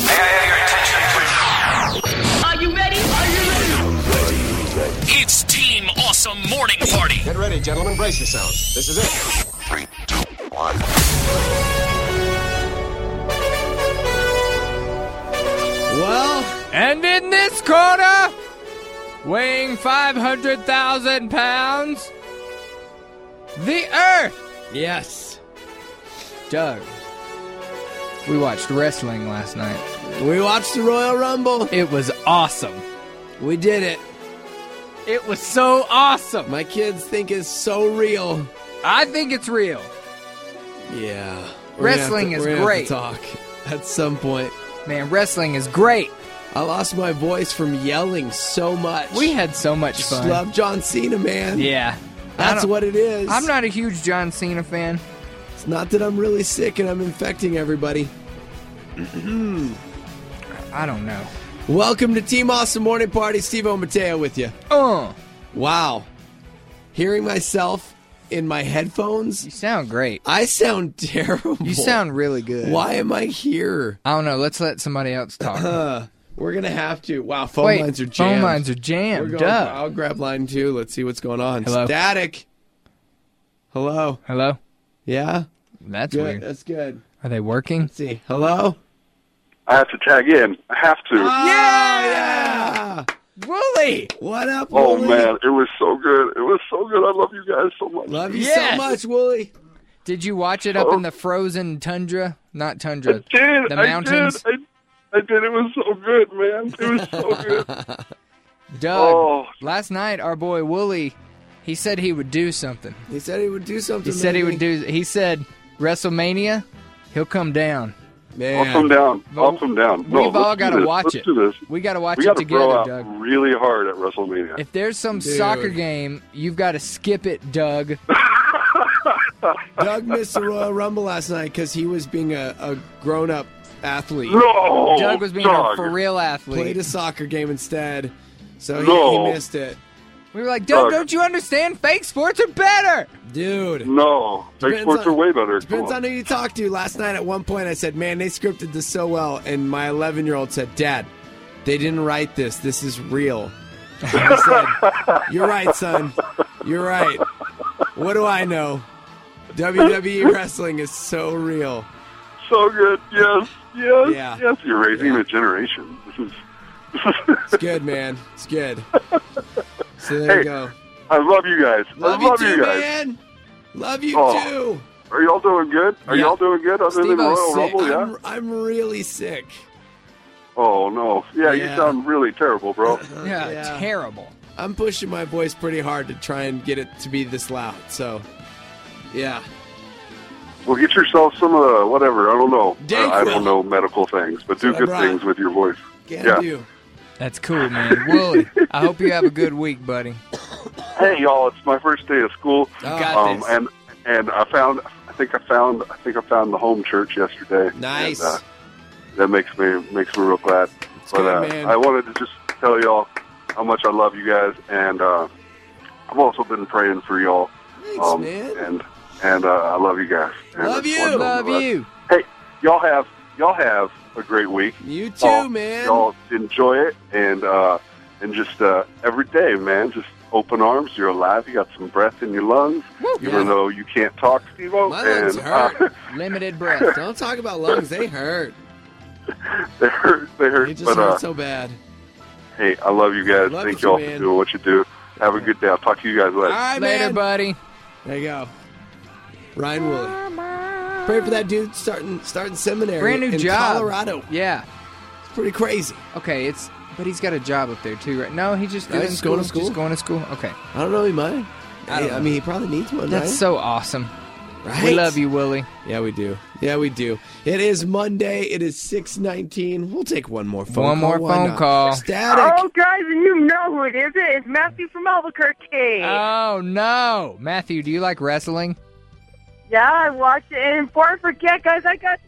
May I have your attention, please? Are you ready? It's Team Awesome Morning Party. Get ready, gentlemen. Brace yourselves. This is it. 3, 2, 1. Well, and in this corner, weighing 500,000 pounds, the Earth. Yes. Doug, we watched wrestling last night. We watched the Royal Rumble. It was awesome. We did it. It was so awesome. My kids think it's so real. I think it's real. Yeah. Wrestling is great. We're gonna have to talk at some point. Man, wrestling is great. I lost my voice from yelling so much. We had so much Just fun. love John Cena, man. Yeah. That's what it is. I'm not a huge John Cena fan. It's not that I'm really sick and I'm infecting everybody. I don't know. Welcome to Team Awesome Morning Party. Steve-O Mateo with you. Wow. Hearing myself in my headphones. You sound great. I sound terrible. You sound really good. Why am I here? I don't know. Let's let somebody else talk. We're going to have to. Wow, phone lines are jammed. Phone lines are jammed. I'll grab line 2. Let's see what's going on. Hello? Static. Hello? Hello? Yeah? That's Good. weird. That's good. Are they working? Let's see. Hello? I have to tag in. I have to. Yeah! Wooly! What up, Oh, Wooly? man. It was so good. It was so good. I love you guys so much. Love you Yes! so much, Wooly. Did you watch it up in the frozen tundra? Not tundra. I did. The mountains? I did. It was so good, man. It was so good. Doug, last night our boy Wooly, he said he would do something. He said he would do something. He said he maybe. would do. He said WrestleMania, he'll come down. Man. I'll come down. I'll come down. No, We've all let's got do to this. watch Let's it. do this. We got to watch We it got to together, bro out Doug. really hard at WrestleMania. If there's some Dude. soccer game, you've got to skip it, Doug. Doug missed the Royal Rumble last night because he was being a grown-up athlete. No, Doug was being Doug. a for-real athlete. Played a soccer game instead, so No. he missed it. We were like, Doug, Doug. don't you understand? Fake sports are better. Dude. No, fake Depends sports on- are way better. Come Depends on. on who you talk to. Last night at one point I said, man, they scripted this so well. And my 11-year-old said, Dad, they didn't write this. This is real. And I said, you're right, son. You're right. What do I know? WWE wrestling is so real. So good. Yes. Yeah. Yes. You're raising a generation. This is. It's good, man. It's good. So there you go. I love you guys. Love I love you too, you guys. man. Love you Oh. too. Are y'all doing good? Are Yeah. y'all doing good other than Steve-O's Royal sick. Rumble? Yeah. I'm really sick. Oh no. Yeah, you Yeah. sound really terrible, bro. Yeah, terrible. I'm pushing my voice pretty hard to try and get it to be this loud. So, yeah. Well, get yourself some of the whatever. I don't know. Dayquil. I don't know medical things, but do what I good brought. things with your voice. Can Yeah. do. That's cool, man. Wooly, I hope you have a good week, buddy. Hey, y'all! It's my first day of school. Got this. And I think I found the home church yesterday. Nice. And, that makes me real glad. It's But good, man. I wanted to just tell y'all how much I love you guys, and I've also been praying for y'all. Thanks, man. And I love you guys. And Love it's you. one of the Love best. you. Hey, y'all have a great week. You too, man. Y'all enjoy it, and just every day, man, just open arms. You're alive. You got some breath in your lungs, even though you can't talk, Steve-O. My lungs and, hurt. Limited breath. Don't talk about lungs. They hurt. They hurt. They hurt. They just But hurt so bad. hey, I love you guys. Love Thank you, y'all man. for doing what you do. Have a good day. I'll talk to you guys later. All right, Later, man. buddy. There you go. Ryan Woolley. Pray for that dude starting seminary Brand new in job. Colorado. Yeah. It's pretty crazy. Okay, but he's got a job up there too, right? No, he's just No, doing he's going to school. Just going to school. Okay. I don't know. He might. I don't know. I mean, he probably needs one. That's right? so awesome. Right? We love you, Willie. Yeah, we do. Yeah, we do. It is Monday. It is 6:19. We'll take one more phone call. One more Why phone not? call. Static. Oh, guys, and you know who it is. It's Matthew from Albuquerque. Oh, no. Matthew, do you like wrestling? Yeah, I watched it. And before I forget, guys, I got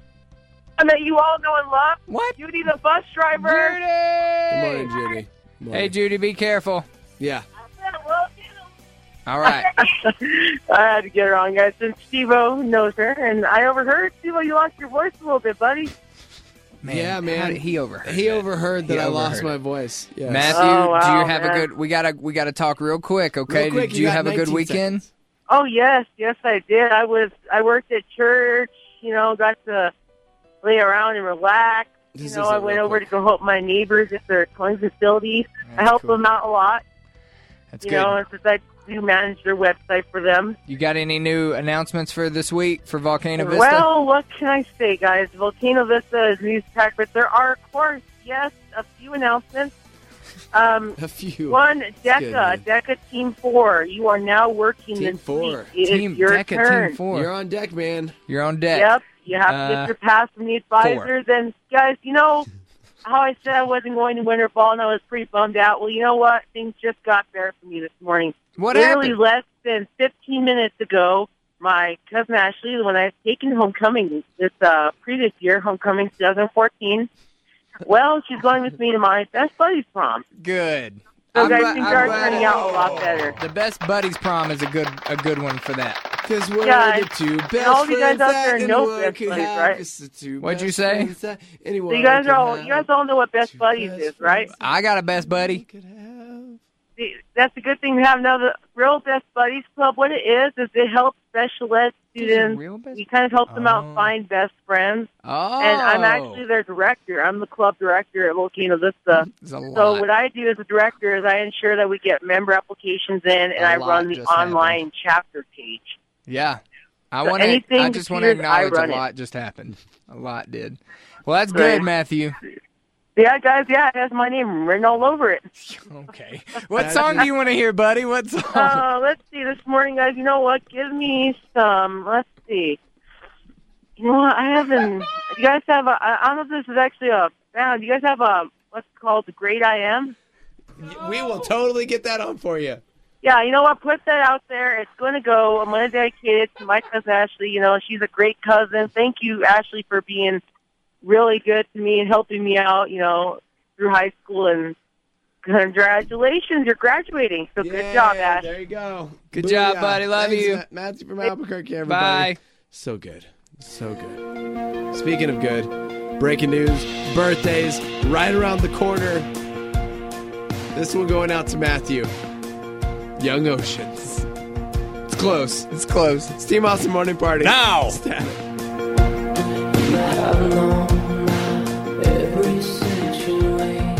and that you all know and love. What? Judy, the bus driver. Judy! Good morning, Judy. Good morning. Hey, Judy, be careful. Yeah. All right. I had to get her on, guys, since Steve-O knows her. And I overheard, Steve-O, you lost your voice a little bit, buddy. Man, Yeah, man. He overheard. He that. overheard that He I lost overheard my it. voice. Yes. Matthew, Oh, wow, do you have man. a good? We gotta talk real quick, okay? Real quick, Did you you got have a good 19 weekend? seconds. Oh yes, I did. I worked at church. Got to lay around and relax. This I isn't went real over quick. to go help my neighbors at their towing facilities. I help them out a lot. That's You good. know, since I do manage their website for them. You got any new announcements for this week for Volcano Vista? Well, what can I say, guys? Volcano Vista is news track, but there are, of course, yes, a few announcements. A few. One, good, DECA, man. DECA Team 4. You are now working Team this 4. week. It is your DECA turn. Team 4. You're on deck, man. You're on deck. Yep, you have to get your pass from the advisors. And, guys, how I said I wasn't going to winter ball and I was pretty bummed out? Well, you know what? Things just got better for me this morning. What Literally happened? less than 15 minutes ago, my cousin Ashley, when I was taking homecoming this previous year, homecoming 2014, well, she's going with me to my best buddy's prom. Good. So I'm guys, glad- things I'm are glad turning it- out a lot better. The best buddies prom is a good one for that. Because we're Yeah, the two best all of you guys friends out that there know anyone best could buddies, have. right? It's the two What'd you best say? friends that anyone So you guys could all know what best Two buddies best is, right? friends I got a best buddy. could have. See, that's a good thing to have another real best buddies club. What it is it helps special ed students. Real best- We kind of help them out Oh. find best friends. Oh. And I'm actually their director. I'm the club director at Volcano Vista. It's a lot. So what I do as a director is I ensure that we get member applications in, and A I lot run the just online chapter page. Yeah. I So want to. anything I just want to computers, I acknowledge a run it. lot just happened. A lot did. Well, that's Right. good, Matthew. Yeah, guys, it has my name written all over it. Okay. What song do you want to hear, buddy? What song? Let's see, this morning, guys, you know what? Give me some, let's see. You know what, I haven't, you guys have I don't know if this is actually a band. Do you guys have what's called The Great I Am? We will totally get that on for you. Yeah, you know what? Put that out there. It's going to go. I'm going to dedicate it to my cousin Ashley. She's a great cousin. Thank you, Ashley, for being really good to me and helping me out, through high school. And congratulations, you're graduating. So good job, Ash. There you go. Good job, Booyah. buddy. Love Thanks, you. Matthew from Albuquerque, everybody. Bye. So good. So good. Speaking of good, breaking news, birthdays right around the corner. This one going out to Matthew. Young Oceans. It's close. It's close. It's Team Awesome Morning Party. Now. Static. Every situation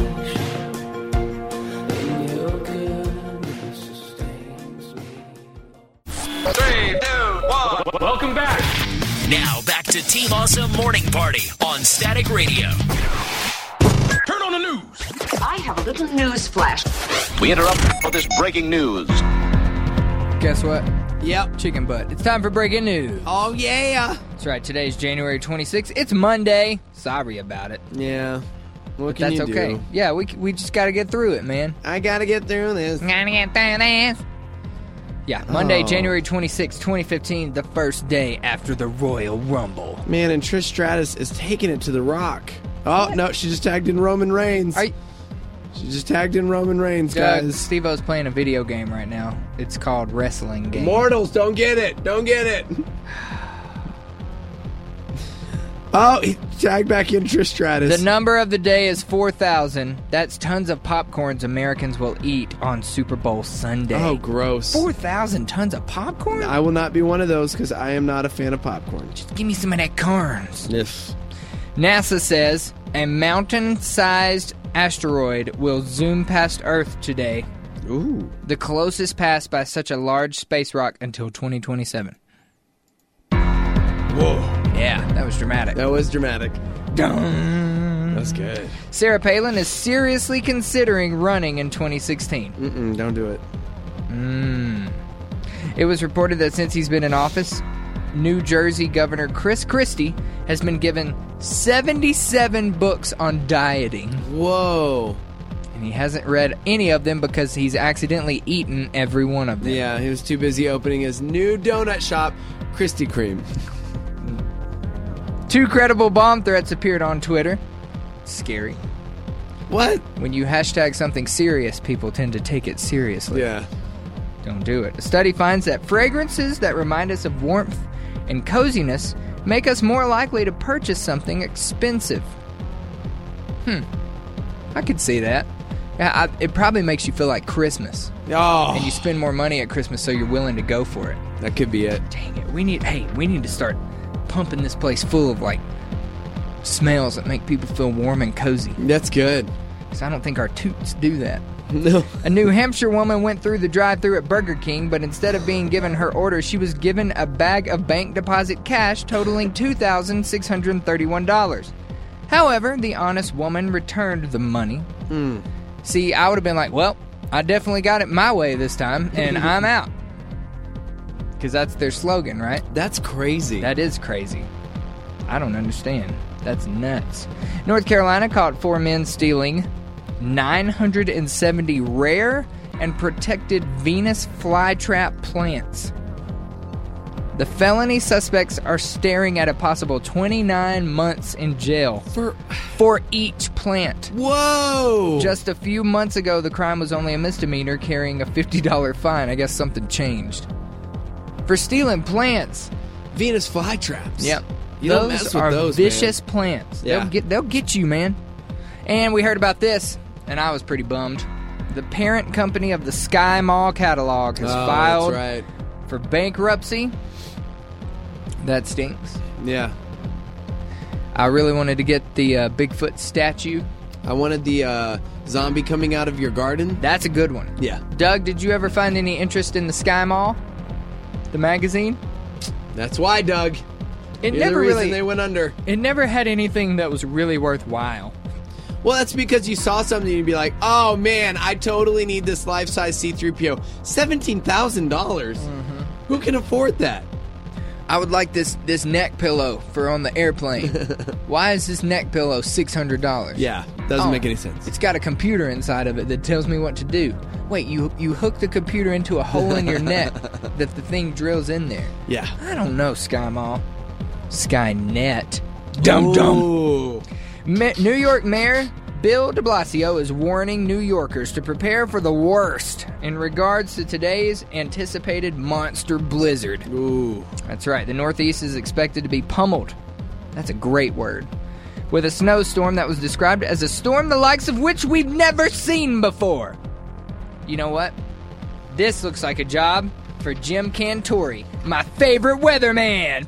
in your goodness sustains me. 3, 2, 1. Welcome back. Now back to Team Awesome Morning Party on Static Radio. Turn on the news. I have a little news flash. We interrupt for this breaking news. Guess what? Yep. Chicken butt. It's time for breaking news. Oh, yeah. That's right. Today's January 26th. It's Monday. Sorry about it. Yeah. What But can that's you okay. do? Yeah, we just got to get through it, man. I got to get through this. Gotta get through this. Yeah, Monday, Oh. January 26, 2015, the first day after the Royal Rumble. Man, and Trish Stratus is taking it to The Rock. Oh, no, she just tagged in Roman Reigns. Are you, She just tagged in Roman Reigns, guys. Steve-O's playing a video game right now. It's called Wrestling Game. Mortals, don't get it. Don't get it. Oh, he tagged back in Trish Stratus. The number of the day is 4,000. That's tons of popcorns Americans will eat on Super Bowl Sunday. Oh, gross. 4,000 tons of popcorn? I will not be one of those because I am not a fan of popcorn. Just give me some of that corns. If NASA says a mountain-sized asteroid will zoom past Earth today. Ooh. The closest passed by such a large space rock until 2027. Whoa. Yeah, that was dramatic. That was dramatic. Dun. That's good. Sarah Palin is seriously considering running in 2016. Mm-mm, don't do it. It was reported that since he's been in office, New Jersey Governor Chris Christie has been given 77 books on dieting. Whoa. And he hasn't read any of them because he's accidentally eaten every one of them. Yeah, he was too busy opening his new donut shop, Krispy Kreme. 2 credible bomb threats appeared on Twitter. Scary. What? When you hashtag something serious, people tend to take it seriously. Yeah. Don't do it. A study finds that fragrances that remind us of warmth and coziness make us more likely to purchase something expensive. I could see that. Yeah, it probably makes you feel like Christmas. Oh, And you spend more money at Christmas, so you're willing to go for it. that could be it. Dang it. We need to start pumping this place full of, like, smells that make people feel warm and cozy. That's good. Because I don't think our toots do that. No. A New Hampshire woman went through the drive-thru at Burger King, but instead of being given her order, she was given a bag of bank deposit cash totaling $2,631. However, the honest woman returned the money. See, I would have been like, well, I definitely got it my way this time, and I'm out. Because that's their slogan, right? That's crazy. That is crazy. I don't understand. That's nuts. North Carolina caught 4 men stealing 970 rare and protected Venus flytrap plants. The felony suspects are staring at a possible 29 months in jail for each plant. Whoa! Just a few months ago, the crime was only a misdemeanor, carrying a $50 fine. I guess something changed. For stealing plants. Venus flytraps. Yep. You don't mess with are those, vicious man. plants. Yeah. They'll get you, man. And we heard about this, and I was pretty bummed. The parent company of the Sky Mall catalog has filed that's right. for bankruptcy. That stinks. Yeah. I really wanted to get the Bigfoot statue. I wanted the zombie coming out of your garden. That's a good one. Yeah. Doug, did you ever find any interest in the Sky Mall? The magazine? That's why, Doug. It You're never the reason really they went under. It never had anything that was really worthwhile. Well, that's because you saw something and you'd be like, oh man, I totally need this life-size C-3PO. $17,000? Who can afford that? I would like this neck pillow for on the airplane. Why is this neck pillow $600? Yeah, doesn't make any sense. It's got a computer inside of it that tells me what to do. Wait, you hook the computer into a hole in your neck that the thing drills in there. Yeah. I don't know, Sky Mall. Skynet. Dum-dum. Ooh. New York Mayor Bill de Blasio is warning New Yorkers to prepare for the worst in regards to today's anticipated monster blizzard. Ooh. That's right. The Northeast is expected to be pummeled. That's a great word. With a snowstorm that was described as a storm the likes of which we've never seen before. You know what? This looks like a job for Jim Cantori, my favorite weatherman.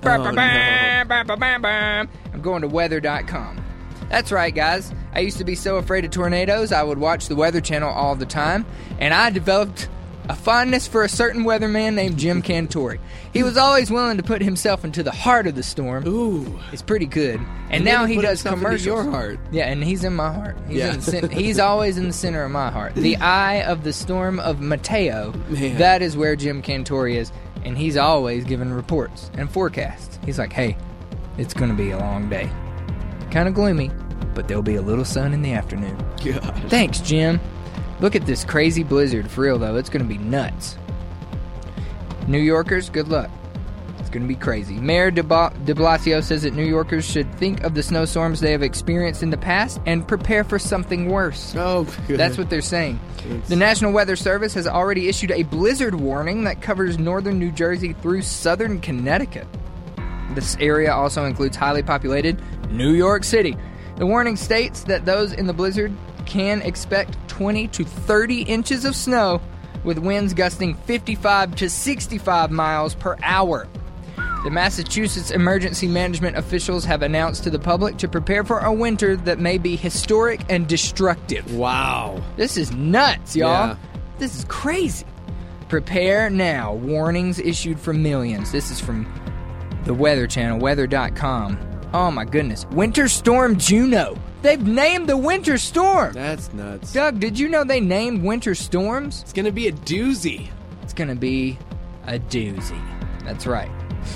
I'm going to weather.com. That's right, guys. I used to be so afraid of tornadoes, I would watch the Weather Channel all the time, and I developed a fondness for a certain weatherman named Jim Cantori. He was always willing to put himself into the heart of the storm. Ooh. It's pretty good. And then now he he put does himself into commercials. your heart. Yeah, and he's in my heart. He's, Yeah. he's always in the center of my heart. The eye of the storm of Mateo. Man. That is where Jim Cantori is. And he's always giving reports and forecasts. He's like, hey, it's going to be a long day. Kind of gloomy, but there'll be a little sun in the afternoon. God. Thanks, Jim. Look at this crazy blizzard. For real, though, it's going to be nuts. New Yorkers, good luck. It's going to be crazy. Mayor de Blasio says that New Yorkers should think of the snowstorms they have experienced in the past and prepare for something worse. Oh, good. That's what they're saying. The National Weather Service has already issued a blizzard warning that covers northern New Jersey through southern Connecticut. This area also includes highly populated New York City. The warning states that those in the blizzard can expect 20 to 30 inches of snow, with winds gusting 55 to 65 miles per hour. The Massachusetts emergency management officials have announced to the public to prepare for a winter that may be historic and destructive. Wow. This is nuts, y'all. Yeah. This is crazy. Prepare now. Warnings issued for millions. This is from the Weather Channel, weather.com. Oh my goodness. Winter Storm Juno. They've named the winter storm. That's nuts. Doug, did you know they named winter storms? It's going to be a doozy. It's going to be a doozy. That's right.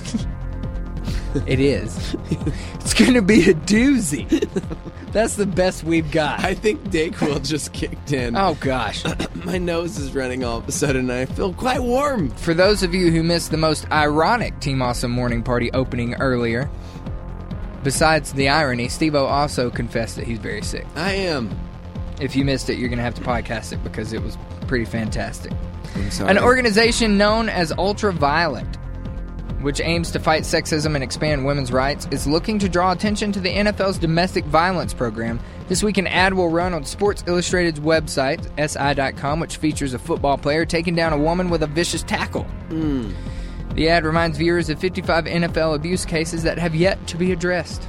It is. It's going to be a doozy. That's the best we've got. I think Dayquil just kicked in. Oh, gosh. My nose is running all of a sudden, and I feel quite warm. For those of you who missed the most ironic Team Awesome Morning Party opening earlier, besides the irony, Steve-O also confessed that he's very sick. I am. If you missed it, you're going to have to podcast it because it was pretty fantastic. I'm sorry. An organization known as Ultraviolet, which aims to fight sexism and expand women's rights, is looking to draw attention to the NFL's domestic violence program This week, an ad will run on Sports Illustrated's website, SI.com, which features a football player taking down a woman with a vicious tackle. The ad reminds viewers of 55 NFL abuse cases that have yet to be addressed.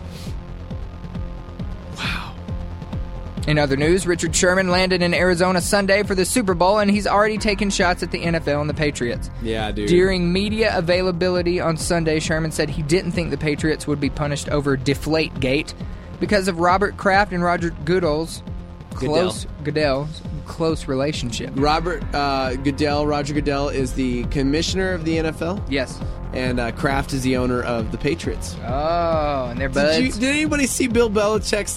Wow. In other news, Richard Sherman landed in Arizona Sunday for the Super Bowl, and he's already taken shots at the NFL and the Patriots. Yeah, dude. During media availability on Sunday, Sherman said he didn't think the Patriots would be punished over Deflategate because of Robert Kraft and Roger Goodell's close relationship. Roger Goodell is the commissioner of the NFL. Yes. And Kraft is the owner of the Patriots. Oh, and they're buds. Did anybody see Bill Belichick's,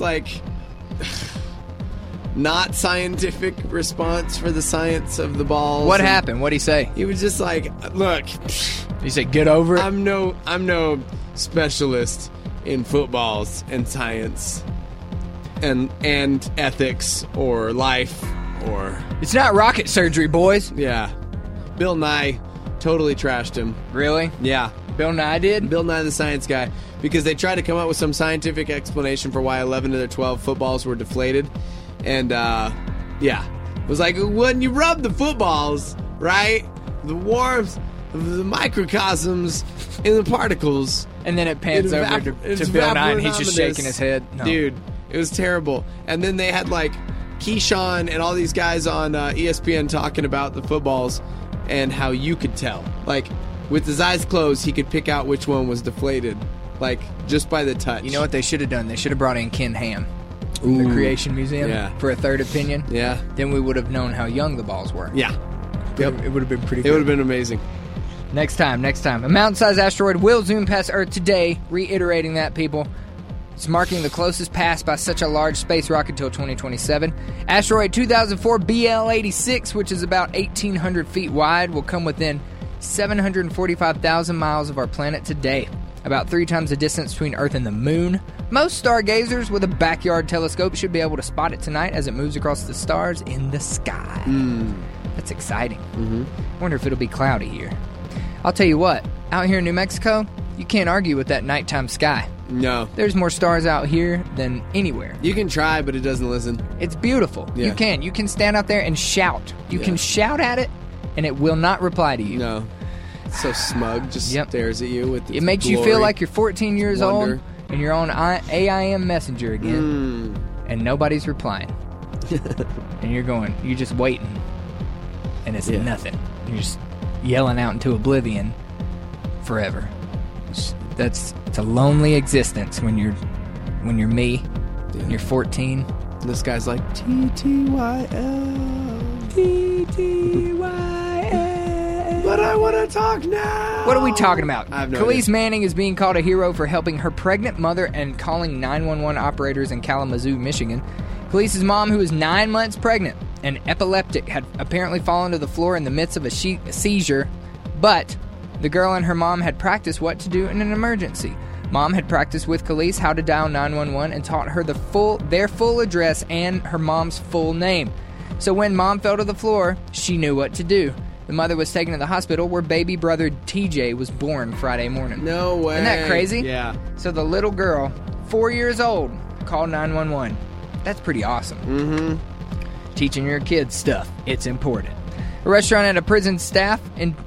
not scientific response for the science of the balls? What happened? What'd he say? He was just like, look. He said, get over it? I'm no specialist in footballs and science and ethics or life or... It's not rocket surgery, boys. Yeah. Bill Nye totally trashed him. Really? Yeah. Bill Nye did? Bill Nye the Science Guy. Because they tried to come up with some scientific explanation for why 11 of their 12 footballs were deflated. And, it was like, when you rub the footballs, right, the warmth of the microcosms in the particles... And then it pans over to Bill Nye, and he's just shaking his head. No. Dude, it was terrible. And then they had, Keyshawn and all these guys on ESPN talking about the footballs and how you could tell. With his eyes closed, he could pick out which one was deflated. Just by the touch. You know what they should have done? They should have brought in Ken Ham from the Creation Museum for a third opinion. Yeah. Then we would have known how young the balls were. Yeah. Yep. It would have been pretty good. It would have been amazing. Next time. A mountain-sized asteroid will zoom past Earth today, reiterating that, people. It's marking the closest pass by such a large space rocket till 2027. Asteroid 2004 BL-86, which is about 1,800 feet wide, will come within 745,000 miles of our planet today, about 3 times the distance between Earth and the Moon. Most stargazers with a backyard telescope should be able to spot it tonight as it moves across the stars in the sky. That's exciting. I wonder if it'll be cloudy here. I'll tell you what, out here in New Mexico, you can't argue with that nighttime sky. No. There's more stars out here than anywhere. You can try, but it doesn't listen. It's beautiful. Yeah. You can stand out there and shout. You can shout at it, and it will not reply to you. No. It's so smug, just stares at you with its It makes glory, you feel like you're 14 years wonder. old, and you're on AIM Messenger again, and nobody's replying. And you're just waiting, and it's nothing. You're just yelling out into oblivion forever. It's a lonely existence when you're me, and you're 14. And this guy's like, TTYL. TTYL. But I want to talk now. What are we talking about? I have no Khalees idea. Manning is being called a hero for helping her pregnant mother and calling 911 operators in Kalamazoo, Michigan. Khalees' mom, who is 9 months pregnant and epileptic, had apparently fallen to the floor in the midst of a seizure, but the girl and her mom had practiced what to do in an emergency. Mom had practiced with Khalees how to dial 911 and taught her their full address and her mom's full name. So when Mom fell to the floor, she knew what to do. The mother was taken to the hospital where baby brother TJ was born Friday morning. No way. Isn't that crazy? Yeah. So the little girl, 4 years old, called 911. That's pretty awesome. Mm-hmm. Teaching your kids stuff. It's important. A restaurant at a prison staffed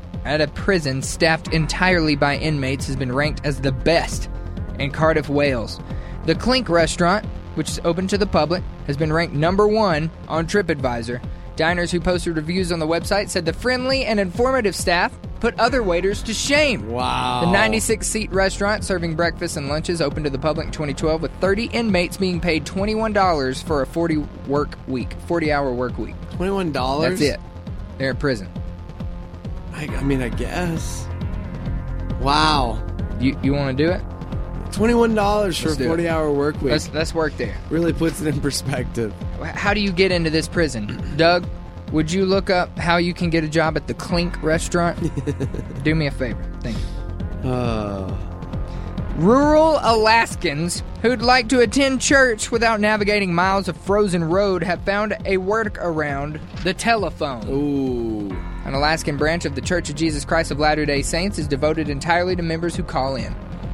entirely by inmates has been ranked as the best in Cardiff, Wales. The Clink restaurant, which is open to the public, has been ranked number 1 on TripAdvisor. Diners who posted reviews on the website said the friendly and informative staff put other waiters to shame. Wow. The 96-seat restaurant serving breakfast and lunches opened to the public in 2012 with 30 inmates being paid $21 for a 40-hour work week. $21? That's it. They're in prison. I guess. Wow. You want to do it? $21 for a 40-hour work week. Let's work there. Really puts it in perspective. How do you get into this prison? Doug, would you look up how you can get a job at the Clink restaurant? Do me a favor. Thank you. Rural Alaskans who'd like to attend church without navigating miles of frozen road have found a workaround: the telephone. Ooh. An Alaskan branch of the Church of Jesus Christ of Latter-day Saints is devoted entirely to members who call in.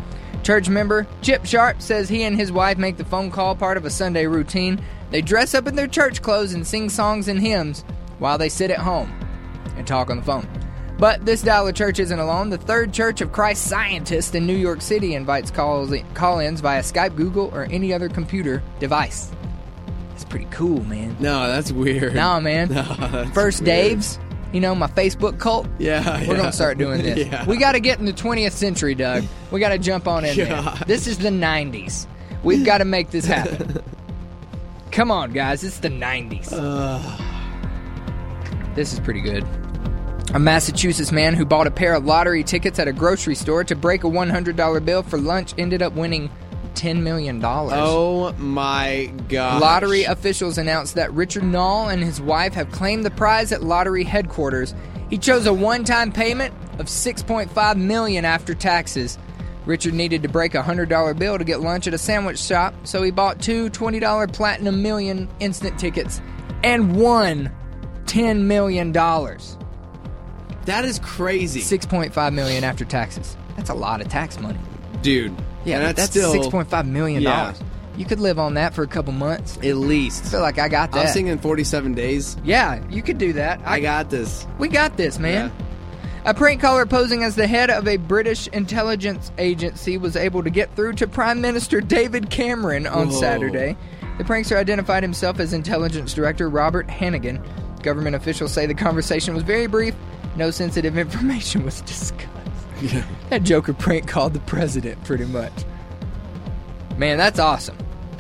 Church member Chip Sharp says he and his wife make the phone call part of a Sunday routine. They dress up in their church clothes and sing songs and hymns while they sit at home and talk on the phone. But this style of church isn't alone. The Third Church of Christ Scientist in New York City invites call-ins via Skype, Google, or any other computer device. That's pretty cool, man. No, that's weird. Nah, man. No, that's First weird. Daves, you know, my Facebook cult. Yeah, We're going to start doing this. Yeah. We got to get in the 20th century, Doug. We got to jump on in there. God. This is the 90s. We've got to make this happen. Come on, guys. It's the 90s. This is pretty good. A Massachusetts man who bought a pair of lottery tickets at a grocery store to break a $100 bill for lunch ended up winning $10 million. Oh, my God. Lottery officials announced that Richard Knoll and his wife have claimed the prize at lottery headquarters. He chose a one-time payment of $6.5 million after taxes. Richard needed to break a $100 bill to get lunch at a sandwich shop, so he bought two $20 Platinum Million instant tickets and won $10 million. That is crazy. $6.5 million after taxes. That's a lot of tax money. Dude. Yeah, and that's still $6.5 million. Yeah. You could live on that for a couple months. At least. I feel like I got that. I was thinking 47 days. Yeah, you could do that. I got this. We got this, man. Yeah. A prank caller posing as the head of a British intelligence agency was able to get through to Prime Minister David Cameron on Saturday. The prankster identified himself as Intelligence Director Robert Hannigan. Government officials say the conversation was very brief. No sensitive information was discussed. Yeah. That Joker prank called the president, pretty much. Man, that's awesome.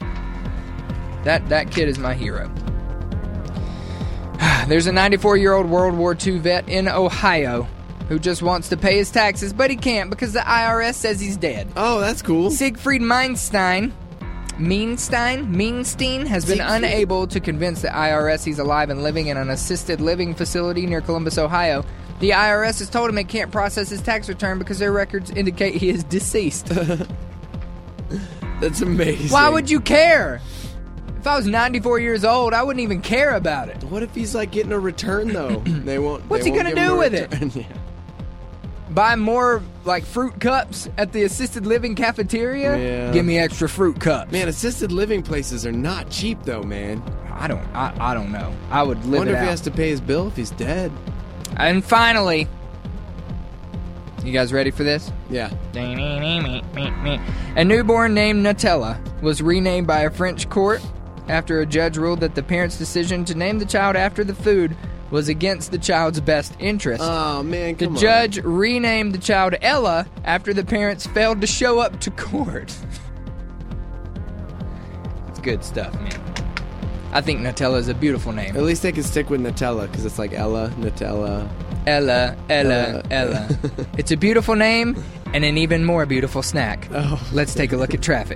That kid is my hero. There's a 94-year-old World War II vet in Ohio who just wants to pay his taxes, but he can't because the IRS says he's dead. Oh, that's cool. Siegfried Meanstein has been unable to convince the IRS he's alive and living in an assisted living facility near Columbus, Ohio. The IRS has told him it can't process his tax return because their records indicate he is deceased. That's amazing. Why would you care? If I was 94 years old, I wouldn't even care about it. What if he's like getting a return though? They won't. What's he gonna do with it? Yeah. Buy more like fruit cups at the assisted living cafeteria? Yeah. Give me extra fruit cups. Man, assisted living places are not cheap though, man. I don't know. I would I live wonder it if out. he has to pay his bill if he's dead. And finally, you guys ready for this? Yeah. A newborn named Nutella was renamed by a French court after a judge ruled that the parents' decision to name the child after the food was against the child's best interest. Oh, man, The come on. judge renamed the child Ella after the parents failed to show up to court. It's good stuff, man. I think Nutella is a beautiful name. At least they can stick with Nutella because it's like Ella, Nutella. Ella. It's a beautiful name and an even more beautiful snack. Oh. Let's take a look at traffic.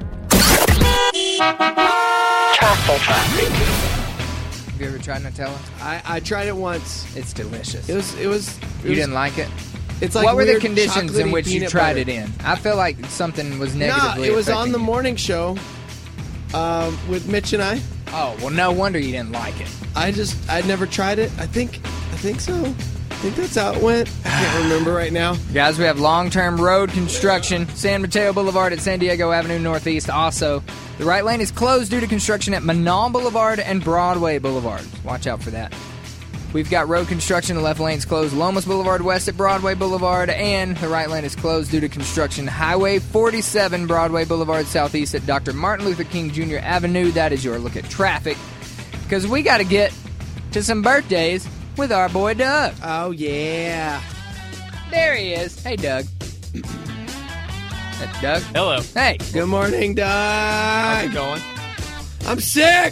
Have you ever tried Nutella? I tried it once. It's delicious. It was. You didn't like it? It's like what were the weird conditions in chocolatey which you peanut tried butter. it in? I feel like something was No, negatively it was on affecting the you. morning show with Mitch and I. Oh, well, no wonder you didn't like it. I'd never tried it. I think so. I think that's how it went. I can't remember right now. Guys, we have long-term road construction. San Mateo Boulevard at San Diego Avenue Northeast. Also, the right lane is closed due to construction at Manon Boulevard and Broadway Boulevard. Watch out for that. We've got road construction. The left lane's closed. Lomas Boulevard west at Broadway Boulevard. And the right lane is closed due to construction. Highway 47, Broadway Boulevard southeast at Dr. Martin Luther King Jr. Avenue. That is your look at traffic. Because we got to get to some birthdays with our boy Doug. Oh, yeah. There he is. Hey, Doug. That's Doug. Hello. Hey. Good morning, Doug. How's it going? I'm sick.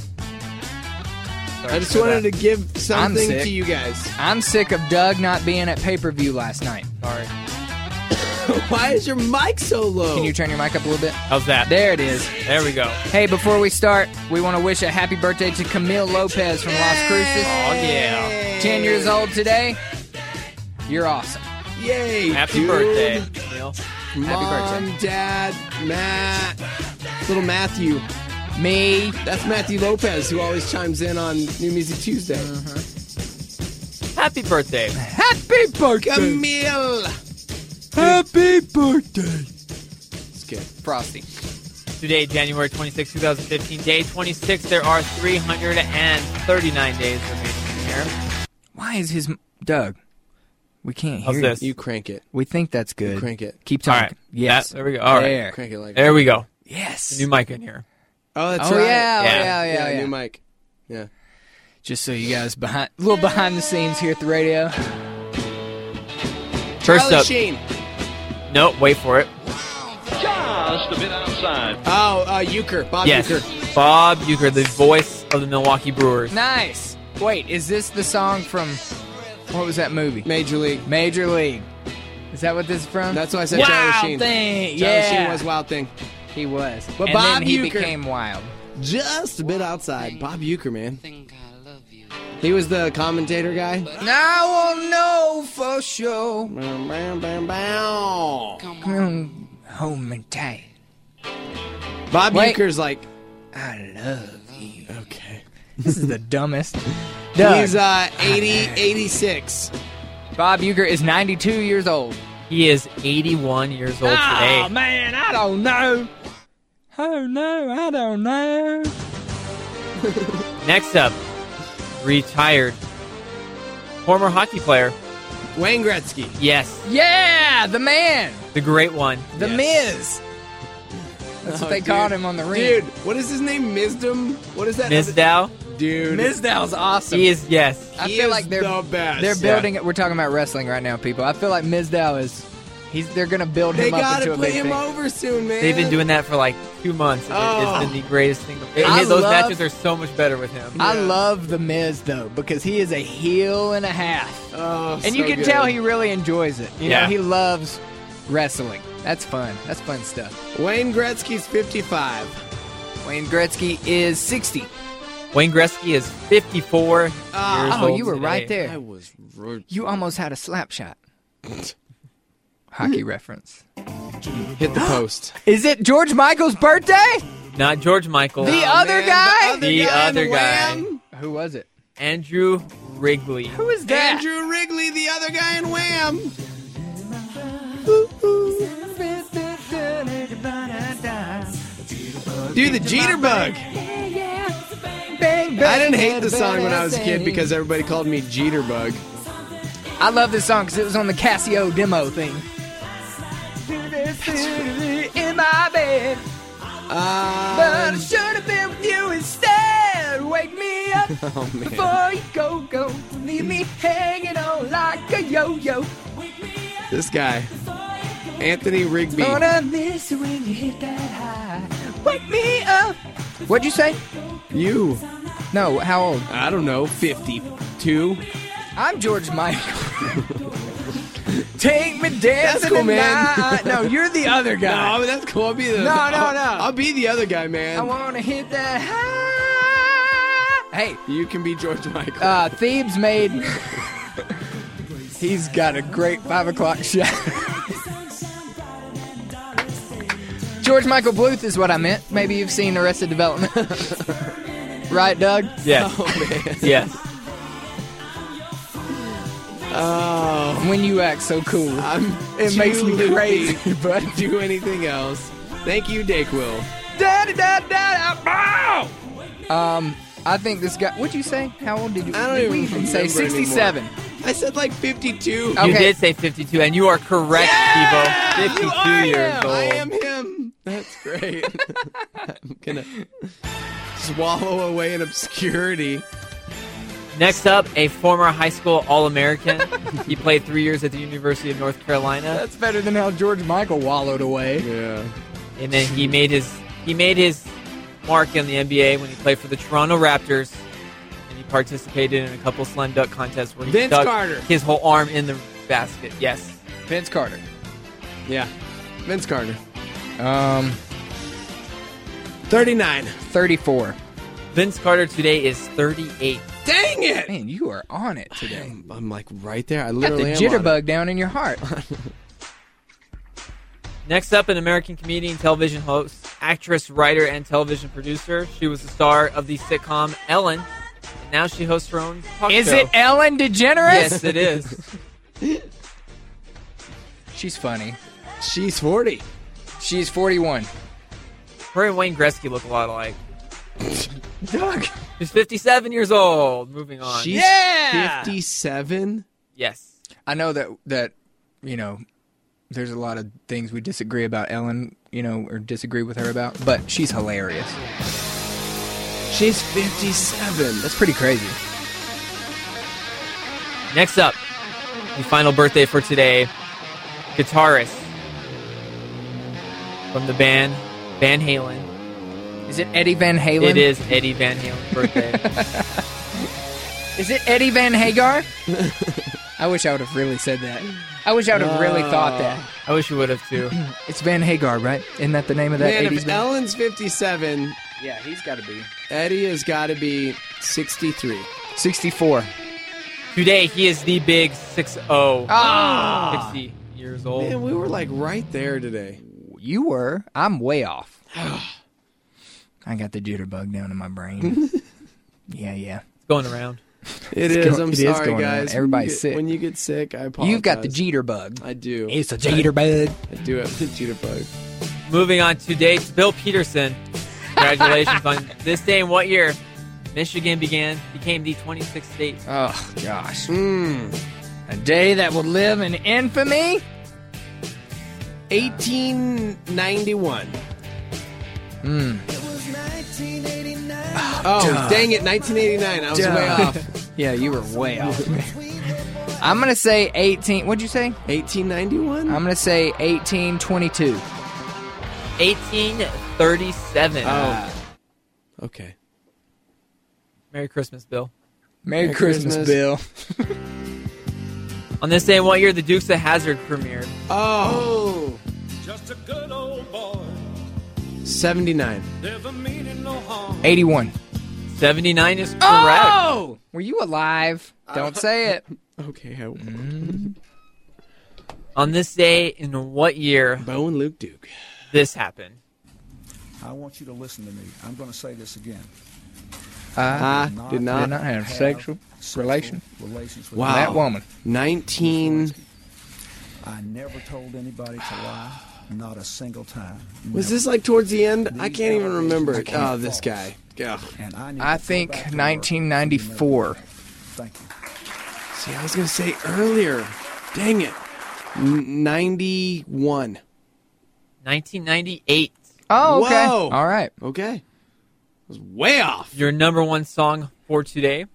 Sorry I just for wanted that. to give something sick. to you guys. I'm sick of Doug not being at pay-per-view last night. Sorry. Why is your mic so low? Can you turn your mic up a little bit? How's that? There it is. There we go. Hey, before we start, we want to wish a happy birthday to Camille Lopez from Las Cruces. Oh, yeah. 10 years old today. You're awesome. Yay, Happy dude. birthday, Neil. Mom, Dad, Matt, little Matthew. Me. That's Matthew Lopez, who always chimes in on New Music Tuesday. Happy birthday. Happy birthday. Camille. Happy birthday. Just Frosty. Today, January 26, 2015, day 26. There are 339 days remaining in the year. Why is his... Doug, we can't How's hear this? You crank it. We think that's good. You crank it. Keep All talking. right. Yes. There we go. All right. There. Crank it like There we go. Yes. New mic in here. Oh, that's Oh, right. yeah. New mic. Yeah. Just so you guys a little behind the scenes here at the radio. First Charlie up. Sheen. Nope, wait for it. Just a bit outside. Oh, Euchre. Bob Yes. Euchre. Bob Uecker, the voice of the Milwaukee Brewers. Nice. Wait, is this the song from... What was that movie? Major League. Major League. Is that what this is from? That's why I said Wild Charlie Sheen. Thing. Charlie Yeah. Sheen was Wild Thing. He was. But and Bob then he Uecker- became wild. Just a bit outside. Bob Euchre, man. He was the commentator guy. I won't know for sure. Bam, bam, bam, bam. Come home and tight. Bob Wait. Euchre's like, I love you. okay. This is the dumbest. Doug. He's 86. Bob Uecker is 92 years old. He is 81 years old today. Oh, man, I don't know. Oh, no, I don't know. Next up, retired former hockey player. Wayne Gretzky. Yes, Yeah, the man. the great one. The Miz. That's what they called him on the ring. Dude, what is his name? Mizdom? What is that? Mizdow. Dude. Mizdow's awesome. He is, yes. I He feel is like they're the best. They're building it. We're talking about wrestling right now, people. I feel like Mizdow is. They're gonna build They him up gotta into a put big him thing. over soon, man. They've been doing that for like 2 months. Oh. It's been the greatest thing. I Those love- matches are so much better with him. I love the Miz though because he is a heel and a half, Oh, and you so can good. tell he really enjoys it. You know, Yeah. he loves wrestling. That's fun. That's fun stuff. Wayne Gretzky's 55. Wayne Gretzky is 60. Wayne Gretzky is 54 years Oh, old you were today. right there. I was rude. You almost had a slap shot. Hockey reference. Hit the post. Is it George Michael's birthday? Not George Michael. The other guy? The other guy. Wham! Who was it? Andrew Wrigley. Who is that? Andrew Wrigley, the other guy in Wham! Dude, the Jeterbug. I didn't hate the song when I was a kid because everybody called me Jeterbug. I love this song because it was on the Casio demo thing. In my bed, but I should have been with you instead. Wake me up Oh, man. before you go. Leave me hanging on like a yo-yo. This guy, Anthony Rigby. Gonna miss you when you hit that high. Wake me up. What'd you say? You, No, how old? I don't know, 52. I'm George Michael. Take me dancing cool, man. tonight. No, you're the other guy. No, that's cool. I'll be the. No. I'll be the other guy, I man. wanna hit that high. Hey, You can be George Michael. Thebes made. He's got a great 5 o'clock shot. George Michael Bluth is what I meant. Maybe you've seen Arrested Development. Right, Doug? Yes. Oh, man. Yes. Oh, When you act so cool. It too makes me loopy crazy, but to do anything else. Thank you, Dayquil. I think this guy. What'd you say? How old did you? I don't did we even say remember 67. I said like 52. Okay. You did say 52, and you are correct, Steve-O. 52 years old. I am him. That's great. I'm gonna swallow away in obscurity. Next up, a former high school All-American. He played 3 years at the University of North Carolina, That's better than how George Michael wallowed away. Yeah. and then he made his mark in the NBA when he played for the Toronto Raptors, and he participated in a couple slam dunk contests where he Vince stuck Carter. his whole arm in the basket. Yes. Vince Carter. Yeah. Vince Carter. 39. 34. Vince Carter today is 38. Dang it! Man, you are on it today. I'm like right there. I Got the literally am on it. jitterbug down in your heart. Next up, an American comedian, television host, actress, writer, and television producer. She was the star of the sitcom Ellen, and now she hosts her own talk Is show. it Ellen DeGeneres? Yes, it is. She's funny. She's 40. She's 41. Her and Wayne Gretzky look a lot alike. Doug. She's 57 years old. Moving on. She's 57? Yes. I know that there's a lot of things we disagree about Ellen, or disagree with her about, but she's hilarious. She's 57. That's pretty crazy. Next up, the final birthday for today, guitarist from the band Van Halen. Is it Eddie Van Halen? It is Eddie Van Halen's birthday. Is it Eddie Van Hagar? I wish I would have really said that. I wish I would have really thought that. I wish you would have too. It's Van Hagar, right? Isn't that the name of that Man, 80s if band? Ellen's 57, Yeah, he's got to be. Eddie has got to be 63. 64. Today, he is the big 6'0". Ah! 60 years old. Man, we were like right there today. You were. I'm way off. I got the jitterbug down in my brain. Yeah. It's going around. It is. going I'm sorry, around. guys. Everybody's sick. When you get sick, I apologize. You've got the jitterbug. I do. It's a jitterbug. I do have the jitterbug. Moving on to dates, Bill Peterson. Congratulations on this day and what year Michigan became the 26th state. Oh, gosh. A day that will live in infamy? 1891. Mm. Oh, dang it, 1989. I was way off. Yeah, you were way off. I'm going to say 18... What'd you say? 1891? I'm going to say 1822. 1837. Oh. Okay. Merry Christmas, Bill. Merry Christmas, Bill. On this day, in what year the Dukes of Hazzard premiered? Oh. Just a good old boy. 79. Never meaning no harm. 81. 79 is correct. Oh! Were you alive? Don't say it. Okay. On this day, in what year Bo and Luke Duke. this happened? I want you to listen to me. I'm going to say this again. I did not have sexual relations with Wow. that woman. 19... I never told anybody to lie. Not a single time. Was this like towards the end? I can't even remember it. Oh, this guy. Ugh. And I think 1994. Thank you. See, I was going to say earlier. Dang it. 91. 1998. Oh, okay. Whoa. All right. Okay. I was way off. Your number one song for today?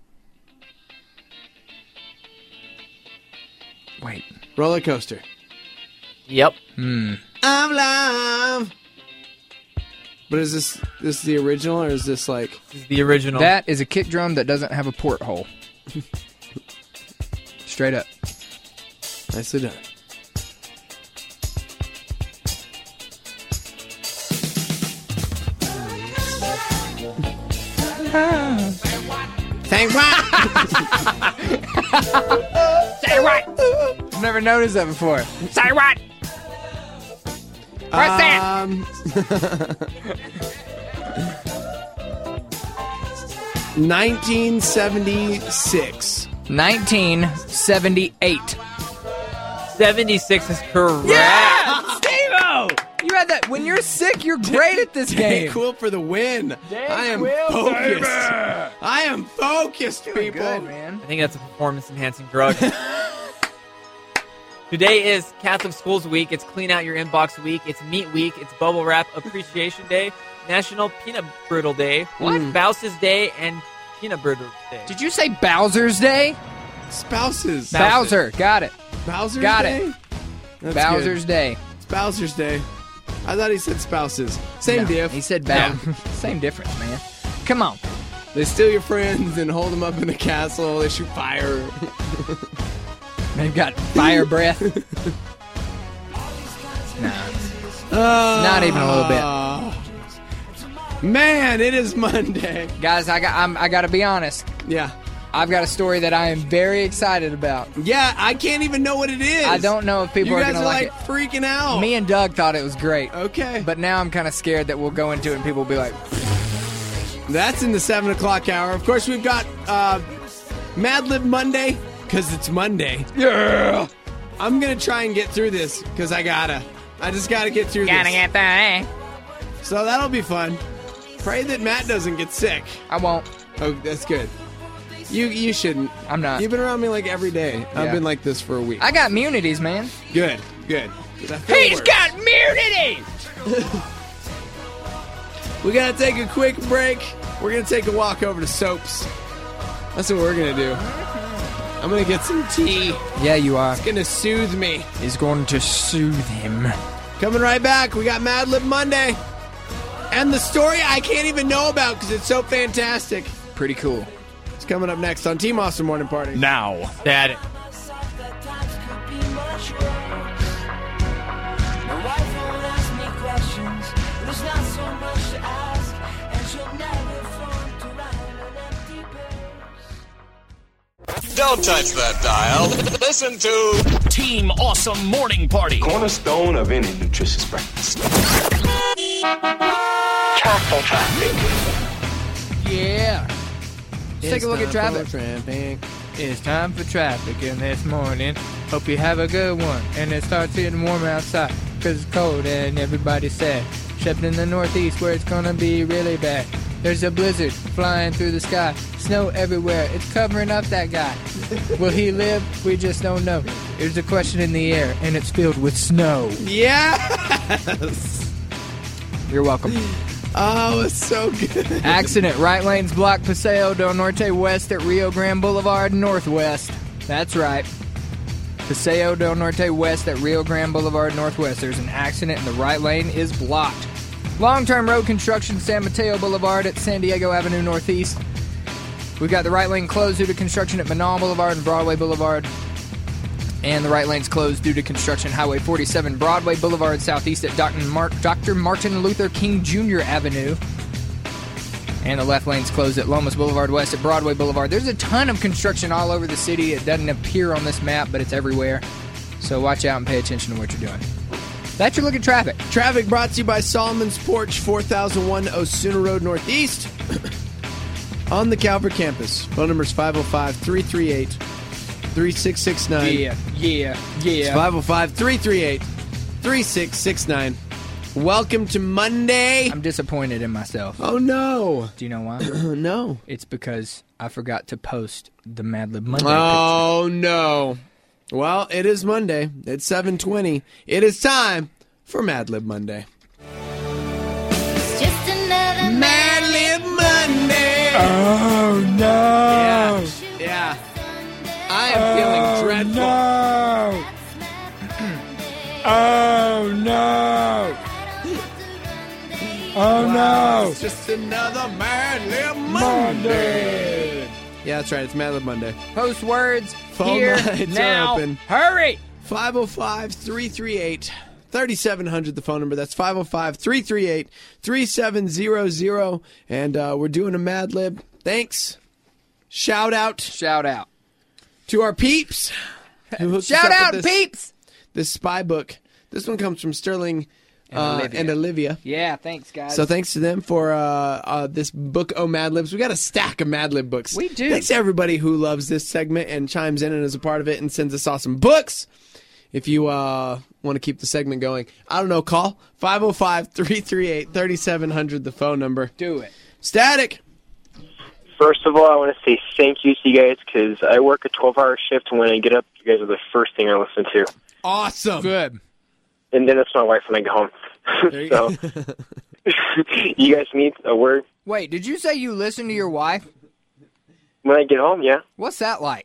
Wait. Roller Coaster. Yep. I'm live. But is this the original or is this like... This is the original. That is a kick drum that doesn't have a porthole. Straight up. Nicely done. Say what? Say what? I've never noticed that before. Say what? What's that? 1976. 1978. 76 is correct. Yeah! Steve-O! You had that. When you're sick, you're great at this Dave game. Quill for the win. I am focused. I am focused, people. Good, man. I think that's a performance-enhancing drug. Today is Catholic Schools Week. It's Clean Out Your Inbox Week. It's Meat Week. It's Bubble Wrap Appreciation Day. National Peanut Brittle Day. What? Spouses Day and Peanut Brittle Day. Did you say Bowser's Day? Spouses. Bowser. Got it. Bowser's Got Day? it. That's Bowser's good. Day. It's Bowser's Day. I thought he said spouses. Same No, diff. He said Bow. Same difference, man. Come on. They steal your friends and hold them up in the castle. They shoot fire. They've got fire breath. Nah. Not even a little bit. Man, it is Monday. Guys, I got to be honest. Yeah. I've got a story that I am very excited about. Yeah, I can't even know what it is. I don't know if people you are guys going to like it. freaking out. Me and Doug thought it was great. Okay. But now I'm kind of scared that we'll go into it and people will be like, That's in the 7 o'clock hour. Of course, we've got Mad Lib Monday, because it's Monday. yeah. I'm going to try and get through this, because I gotta. I just got to get through Gotta this. get that. So that'll be fun. Pray that Matt doesn't get sick. I won't. Oh, that's good. You shouldn't. I'm not. You've been around me like every day. Yeah. I've been like this for a week. I got immunities, man. Good. 'Cause I feel He's worse. got immunities! We got to take a quick break. We're going to take a walk over to Soaps. That's what we're going to do. I'm going to get some tea. Yeah, you are. It's going to soothe me. He's going to soothe him. Coming right back, we got Mad Lib Monday. And the story I can't even know about because it's so fantastic. Pretty cool. It's coming up next on Team Awesome Morning Party. Now. Static. Don't touch that dial. Listen to Team Awesome Morning Party. Cornerstone of any nutritious breakfast. Yeah. Let's take a look at traffic. Traffic. It's time for traffic in this morning. Hope you have a good one. And it starts getting warm outside because it's cold and everybody's sad. Except in the northeast where it's going to be really bad. There's a blizzard flying through the sky. Snow everywhere. It's covering up that guy. Will he live? We just don't know. There's a question in the air, and it's filled with snow. Yes! You're welcome. Oh, it's so good. Accident. Right lane's blocked Paseo del Norte west at Rio Grande Boulevard northwest. That's right. Paseo del Norte west at Rio Grande Boulevard northwest. There's an accident and the right lane is blocked. Long-term road construction, San Mateo Boulevard at San Diego Avenue Northeast. We've got the right lane closed due to construction at Manal Boulevard and Broadway Boulevard. And the right lane's closed due to construction Highway 47, Broadway Boulevard Southeast at Dr. Martin Luther King Jr. Avenue. And the left lane's closed at Lomas Boulevard West at Broadway Boulevard. There's a ton of construction all over the city. It doesn't appear on this map, but it's everywhere. So watch out and pay attention to what you're doing. That's your look at traffic. Traffic brought to you by Solomon's Porch, 4001 Osuna Road Northeast. On the Calvert campus. Phone number is 505-338-3669. Yeah. It's 505-338-3669. Welcome to Monday. I'm disappointed in myself. Oh, no. Do you know why? No. It's because I forgot to post the Mad Lib Monday Oh, no. Well, it is Monday. It's 7:20. It is time for Mad Lib Monday. It's just another Mad Lib Monday. Oh, no. Yeah. I am feeling dreadful. No. Oh, no. Oh, no. It's just another Mad Lib Monday. Yeah, that's right. It's Mad Lib Monday. Post words Phone here lines now. are open. Hurry. 505-338-3700, the phone number. That's 505-338-3700. And we're doing a Mad Lib. Thanks. Shout out to our peeps. who hooked us Shout up out, with this, peeps. This spy book. This one comes from Sterling and Olivia. Yeah, thanks, guys. So thanks to them for this book, Oh Mad Libs. We got a stack of Mad Lib books. We do. Thanks to everybody who loves this segment and chimes in and is a part of it and sends us awesome books. If you want to keep the segment going, I don't know, call 505-338-3700, the phone number. Do it. Static. First of all, I want to say thank you to you guys because I work a 12-hour shift, and when I get up, you guys are the first thing I listen to. Awesome. Good. And then it's my wife when I get home. So, you guys need a word? Wait, did you say you listen to your wife? When I get home, yeah. What's that like?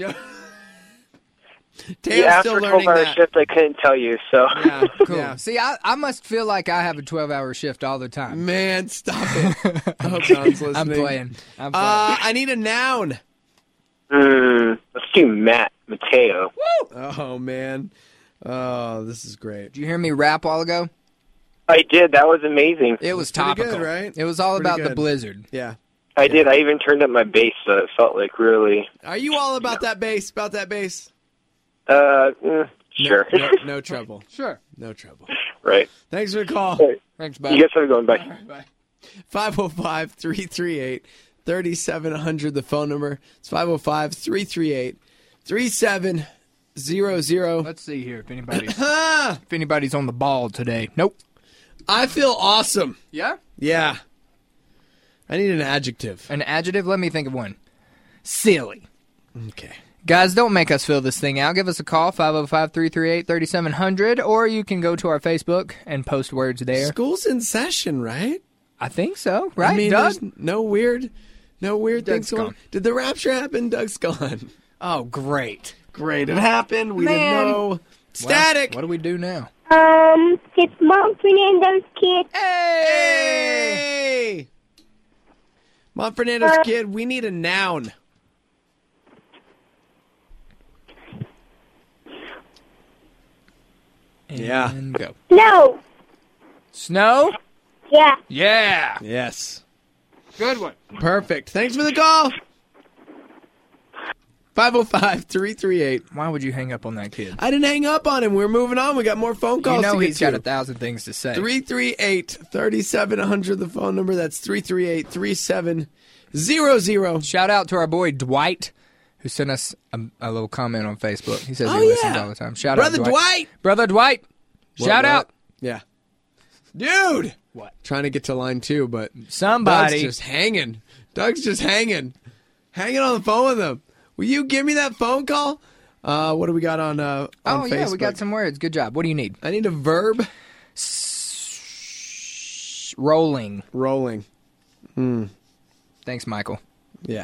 Taylor's after still a learning 12-hour that. shift, I couldn't tell you, so. Yeah, Cool. yeah. See, I must feel like I have a 12-hour shift all the time. Man, stop it. I hope John's listening. I'm playing. I need a noun. Let's do Matt Mateo. Woo! Oh, man. Oh, this is great. Did you hear me rap a while ago? I did. That was amazing. It was Pretty topical. good, right? It was all Pretty about the good. blizzard. Yeah. I did. I even turned up my bass, so it felt like really. Are you all about that bass? About that bass? Sure. No trouble. Sure. No trouble. Right. Thanks for the call. Thanks, bud. You guys have a good one. Bye. Bye. 505-338-3700, the phone number. It's 505-338-3700. 3700. Let's see here if anybody's on the ball today. Nope. I feel awesome. Yeah? Yeah. I need an adjective. An adjective? Let me think of one. Silly. Okay. Guys, don't make us fill this thing out. Give us a call, 505-338-3700, or you can go to our Facebook and post words there. School's in session, right? I think so, right, I mean, Doug? there's no weird things going on. Did the rapture happen? Doug's gone. Oh, great. Great. It happened. We didn't know. Static. Well, what do we do now? It's Mom Fernando's kid. Hey! Mom Fernando's kid, we need a noun. And go. No. Snow? Yeah. Yeah. Yes. Good one. Perfect. Thanks for the call. 505-338. Why would you hang up on that kid? I didn't hang up on him. We're moving on. We got more phone calls You know to get he's to. got 1,000 things to say. 338-3700, the phone number. That's 338-3700. Shout out to our boy Dwight, who sent us a little comment on Facebook. He says he listens all the time. Shout out, Dwight. Brother Dwight. Shout out. Yeah. Dude. What? Trying to get to line 2, but somebody. Doug's just hanging. Hanging on the phone with him. Will you give me that phone call? What do we got on Facebook? Yeah, we got some words. Good job. What do you need? I need a verb. Rolling. Thanks, Michael. Yeah.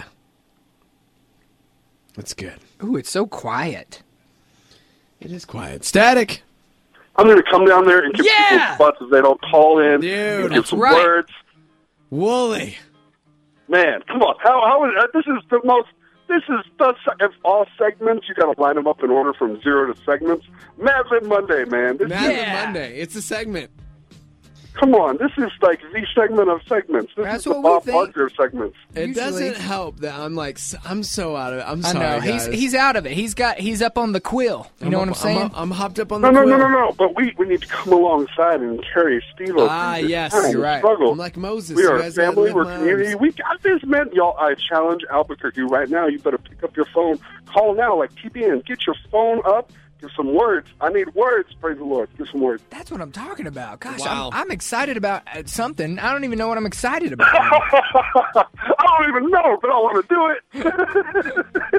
That's good. Ooh, it's so quiet. It is quiet. Static. I'm going to come down there and give people spots if they don't call in. Dude, give some words. Wooly. Man, come on. How is this is the most... This is if all segments, you got to line them up in order from 0 to segments. Madlib Monday, man. Madlib Monday. It's a segment. Come on, this is like the segment of segments. This is the Bob Barker segments. It doesn't help that I'm so out of it. I'm sorry, I know. guys. He's out of it. He's up on the quill. You know what I'm saying? I'm hopped up on the quill. No. But we need to come alongside and carry Steve over. Yes, you're right. Struggle. I'm like Moses. We are a family. We're a community. We got this, man. Y'all, I challenge Albuquerque right now. You better pick up your phone. Call now, like TBN. Get your phone up. Give some words. I need words. Praise the Lord. Give some words. That's what I'm talking about. Gosh, wow. I'm excited about something. I don't even know what I'm excited about. I don't even know, but I want to do it.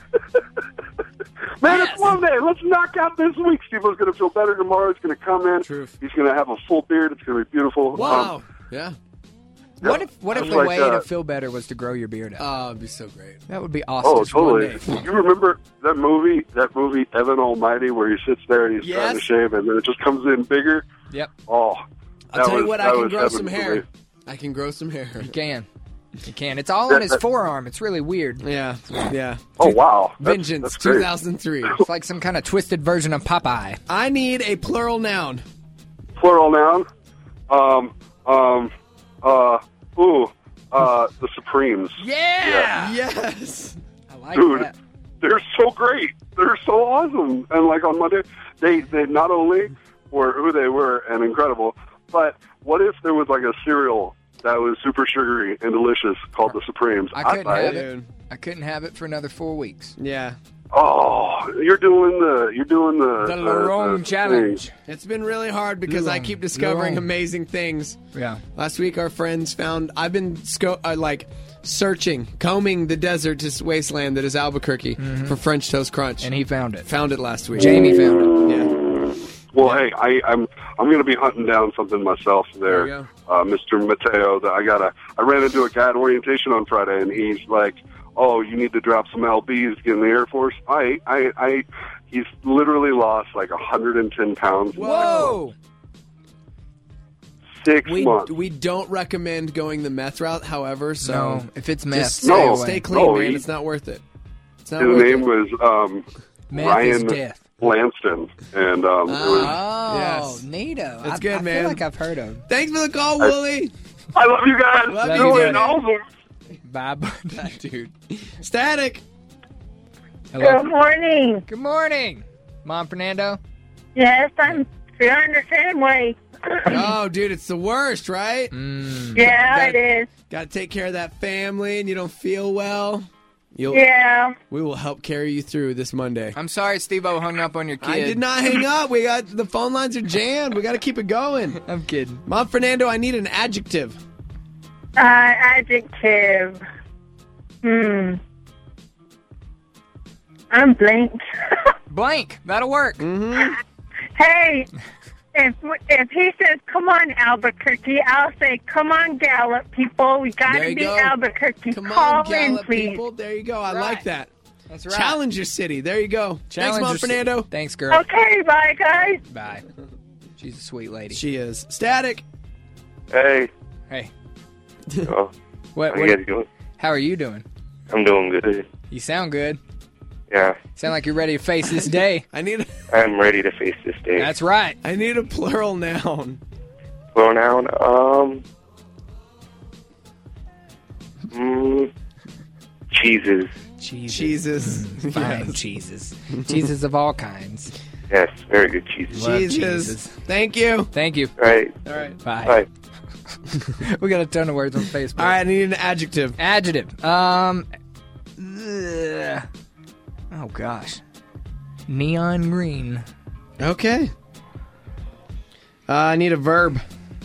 Man, it's Monday. Let's knock out this week. Steve's going to feel better tomorrow. He's going to come in. Truth. He's going to have a full beard. It's going to be beautiful. Wow. Yeah. What if the way to feel better was to grow your beard out? Oh, it'd be so great. That would be awesome. Oh, totally. You remember that movie, Evan Almighty, where he sits there and he's trying to shave, and then it just comes in bigger? Yep. Oh, I'll tell you what, I can grow heaven some for hair. me. I can grow some hair. You can. It's all on his forearm. It's really weird. Yeah. Oh, wow. Vengeance, that's great. 2003. It's like some kind of twisted version of Popeye. I need a plural noun. Plural noun? The Supremes. Yeah! Yes! I like Dude, that. they're so great. They're so awesome. And like on Monday, they not only were who they were and incredible, but what if there was like a cereal that was super sugary and delicious called the Supremes? I couldn't have it. I couldn't have it for another 4 weeks. Yeah. Oh, you're doing the Larong challenge. It's been really hard because I keep discovering amazing things. Yeah. Last week, our friends found. I've been searching, combing the desert wasteland that is Albuquerque for French Toast Crunch, and he found it. Found it last week. Jamie found it. Yeah. Well, hey, I'm going to be hunting down something myself there, Mr. Mateo. I ran into a guy at orientation on Friday, and he's like, "Oh, you need to drop some LBs to get in the Air Force." He's literally lost like 110 pounds. Whoa! 6 months. We don't recommend going the meth route, however. So no, if it's meth, stay clean, man. It's not worth it. It's not his worth name it. was Ryan Lanston, and it was Nato. That's good, I man. feel like I've heard of him. Thanks for the call, Wooly. I love you guys. Love You're you, doing dude. awesome. Bye, dude. Static. Hello. Good morning. Good morning, Mom Fernando. Yes, I'm feeling the same way. Oh, dude, it's the worst, right? Yeah, it is. Got to take care of that family, and you don't feel well. Yeah. We will help carry you through this Monday. I'm sorry Steve-O hung up on your kid. I did not hang up. The phone lines are jammed. We got to keep it going. I'm kidding. Mom Fernando, I need an adjective. Adjective. I'm blanked. Blank. That'll work. Mm-hmm. Hey, if he says, come on, Albuquerque, I'll say, come on, Gallup, people. We got to be Albuquerque. Come Call on, Gallup, in, please. people. There you go. I like that. That's right. Challenger City. There you go. Thanks, Mom Fernando. Thanks, girl. Okay, bye, guys. Bye. She's a sweet lady. She is. Static. Hey. Hey. Oh, What how you guys doing? How are you doing? I'm doing good. You sound good. Yeah. Sound like you're ready to face this day. I'm ready to face this day. That's right. I need a plural noun. Plural noun? Cheeses. Cheeses. Fine cheeses. Cheeses of all kinds. Yes, very good cheeses. Jesus. Thank you. Thank you. All right. Bye. Bye. We got a ton of words on Facebook. All right, I need an adjective. Adjective. Oh, gosh. Neon green. Okay. I need a verb.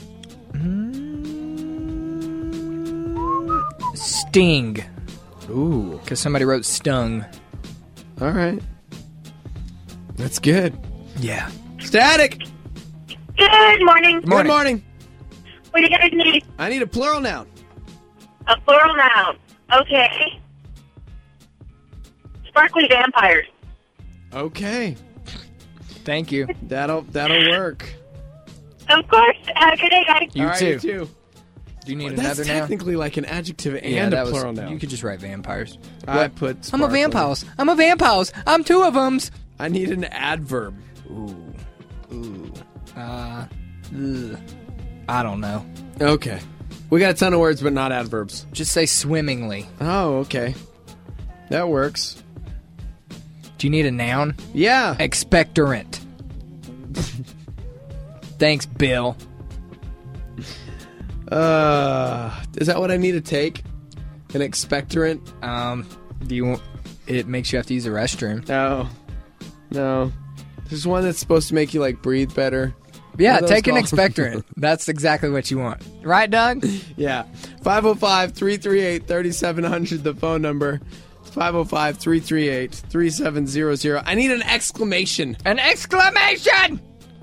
Sting. Ooh. Because somebody wrote stung. All right. That's good. Yeah. Static. Good morning. Good morning. What do you guys need? I need a plural noun. A plural noun. Okay. Sparkly vampires. Okay. Thank you. That'll work. Of course. Have a good day, guys. You All right, too. you too. Do you need That's another noun? technically like an adjective and Yeah, a that plural was, noun. You could just write vampires. I put I'm a sparkly. vampires. I'm a vampires. I'm two of them. I need an adverb. Ooh. Ugh. I don't know. Okay. We got a ton of words, but not adverbs. Just say swimmingly. Oh, okay. That works. Do you need a noun? Yeah. Expectorant. Thanks, Bill. Is that what I need to take? An expectorant? Do you want... It makes you have to use the restroom. No. There's one that's supposed to make you, like, breathe better. Yeah, What are take an those called? expectorant. That's exactly what you want. Right, Doug? Yeah. 505-338-3700, the phone number. 505-338-3700. I need an exclamation. An exclamation!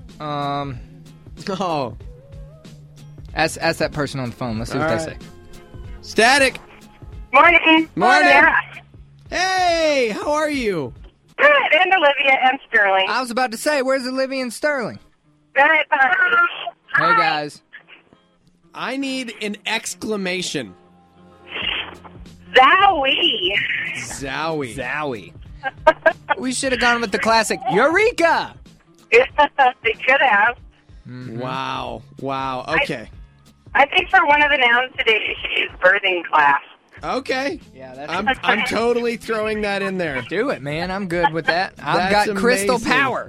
Oh. Ask that person on the phone. Let's see what All they right. say. Static. Morning. Morning. Yeah. Hey, how are you? Good. And Olivia and Sterling. I was about to say, where's Olivia and Sterling? Good. Hey, guys. I need an exclamation. Zowie. Zowie. We should have gone with the classic Eureka! They could have. Mm-hmm. Wow. Okay. I think for one of the nouns today, you should use birthing class. Okay. Yeah, that's I'm totally throwing that in there. Do it, man. I'm good with that. I've That's got crystal amazing. power.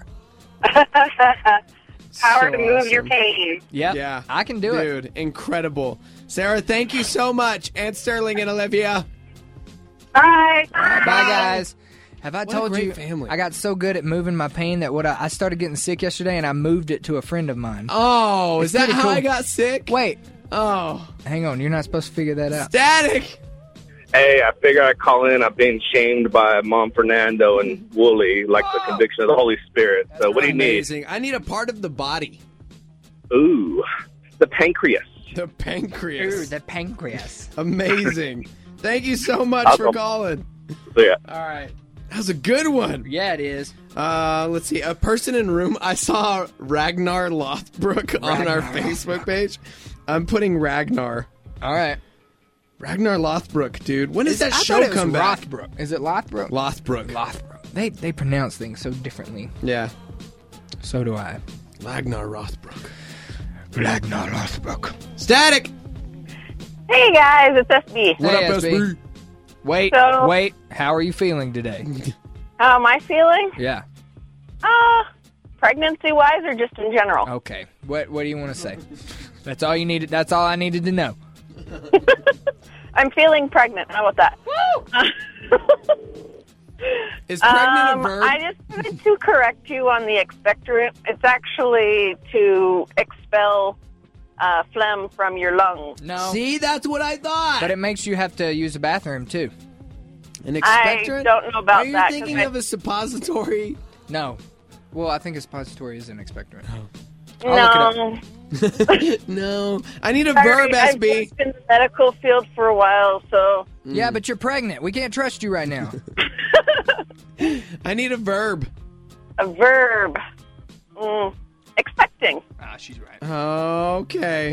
Power So to move awesome. your pain. Yep. Yeah. I can do it. Dude, incredible. Sarah, thank you so much. And Sterling and Olivia. Bye. Bye, guys. Have I What a told great you family. I got so good at moving my pain that I started getting sick yesterday and I moved it to a friend of mine. Oh, It's is that pretty how cool. I got sick? Wait, Oh. hang on. You're not supposed to figure that out. Static. Hey, I figure I'd call in. I've been shamed by Mom Fernando and Wooly, like the conviction of the Holy Spirit. So what do you need? Amazing. I need a part of the body. Ooh, the pancreas. The pancreas. Ooh, the pancreas. Amazing. Thank you so much for calling. Yeah. All right. That was a good one. Yeah, it is. Let's see. A person in room. I saw Ragnar Lothbrok on our Facebook page. I'm putting Ragnar. All right. Ragnar Lothbrok, dude. When does that I show thought it was come back? Lothbrok. Is it Lothbrok? Lothbrok. Lothbrok. They pronounce things so differently. Yeah. So do I. Ragnar Lothbrok. Ragnar Lothbrok. Static. Hey, guys. It's SB. What Hey, up, SB? SB? Wait. How are you feeling today? How am I feeling? Yeah. Pregnancy-wise or just in general? Okay. What do you want to say? That's all you needed. That's all I needed to know. I'm feeling pregnant. How about that? Is pregnant a verb? I just wanted to correct you on the expectorant. It's actually to expel phlegm from your lungs. No. See, that's what I thought. But it makes you have to use the bathroom, too. An expectorant? I don't know about Are you that. thinking of a suppository? No. Well, I think a suppository is an expectorant. No. No. I need a verb, I've SB. worked in the medical field for a while, so... Yeah, but you're pregnant. We can't trust you right now. I need a verb. A verb. Expecting. Ah, she's right. Okay.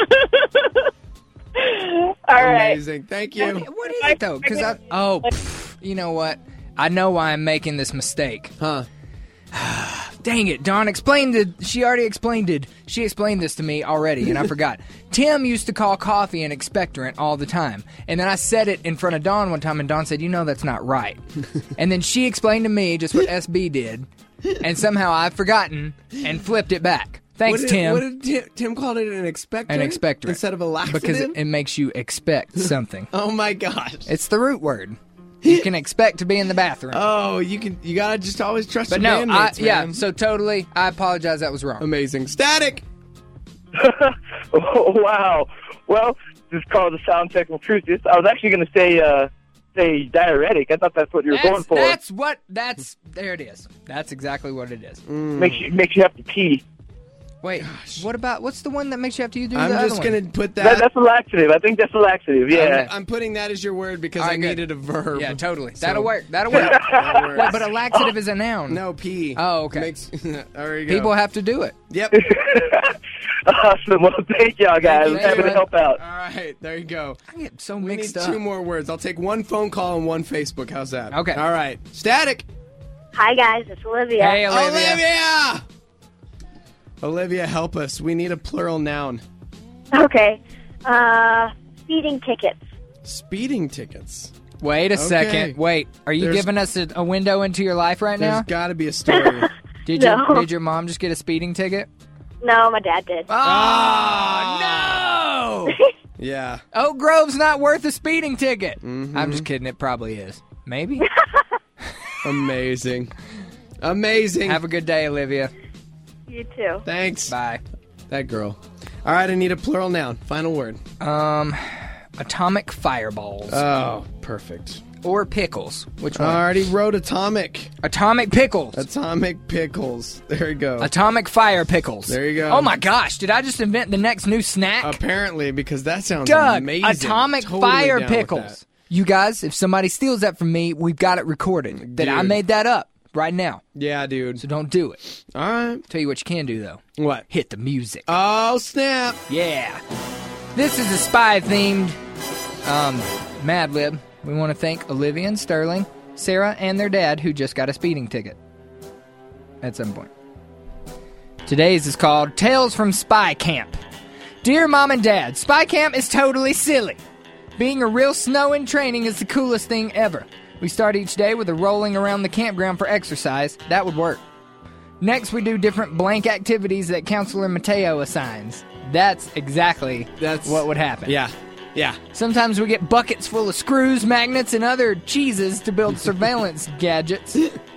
All right. Amazing. Thank you. What is it, though? Because you know what? I know why I'm making this mistake. Huh. Dang it, Dawn explained it. She already explained it. She explained this to me already, and I forgot. Tim used to call coffee an expectorant all the time. And then I said it in front of Dawn one time, and Dawn said, that's not right. And then she explained to me just what SB did, and somehow I've forgotten and flipped it back. Thanks, Tim. What did Tim called it an expectorant? An expectorant. Instead of a laxative? Because it makes you expect something. Oh, my gosh. It's the root word. You can expect to be in the bathroom. Oh, you gotta just always trust but your bandmates, man. Yeah, so totally, I apologize, that was wrong. Amazing. Static! Oh, wow. Well, this is called the sound technical truth. I was actually going to say diuretic. I thought that's what you were going for. There it is. That's exactly what it is. Makes you have to pee. Wait, what's the one that makes you have to do I'm the other just one? going to put that. That's a laxative. I think that's a laxative, yeah. I'm putting that as your word because All right, I needed a verb. Yeah, totally. So- That'll work. That'll work. Wait, but a laxative is a noun. No, pee. Oh, okay. There you go. People have to do it. Yep. Awesome. Well, thank y'all, guys. I'm happy to help out. All right, there you go. I get so We mixed need up. 2 more words. I'll take 1 phone call and 1 Facebook. How's that? Okay. All right. Static. Hi, guys. It's Olivia. Hey, Olivia! Olivia, help us. We need a plural noun. Okay. Speeding tickets. Speeding tickets. Wait a Okay. second. Wait, are you giving us a window into your life right now? There's got to be a story. Did your mom just get a speeding ticket? No, my dad did. Oh, no! Yeah. Oak Grove's not worth a speeding ticket. Mm-hmm. I'm just kidding. It probably is. Maybe. Amazing. Amazing. Have a good day, Olivia. You too. Thanks. Bye. That girl. All right, I need a plural noun. Final word. Atomic fireballs. Oh, perfect. Or pickles. Which one? I already wrote atomic. Atomic pickles. Atomic pickles. There you go. Atomic fire pickles. There you go. Oh my gosh, did I just invent the next new snack? Apparently, because that sounds Doug, amazing. atomic Totally fire down with pickles. that. You guys, if somebody steals that from me, we've got it recorded. That I Dude. made that up right now. Yeah, dude. So don't do it. All right. Tell you what you can do, though. What? Hit the music. Oh, snap. Yeah. This is a spy-themed Mad Lib. We want to thank Olivia and Sterling, Sarah, and their dad, who just got a speeding ticket at some point. Today's is called Tales from Spy Camp. Dear Mom and Dad, Spy Camp is totally silly. Being a real snow in training is the coolest thing ever. We start each day with a rolling around the campground for exercise. That would work. Next, we do different blank activities that Counselor Mateo assigns. That's exactly what would happen. Yeah. Yeah. Sometimes we get buckets full of screws, magnets, and other cheeses to build surveillance gadgets.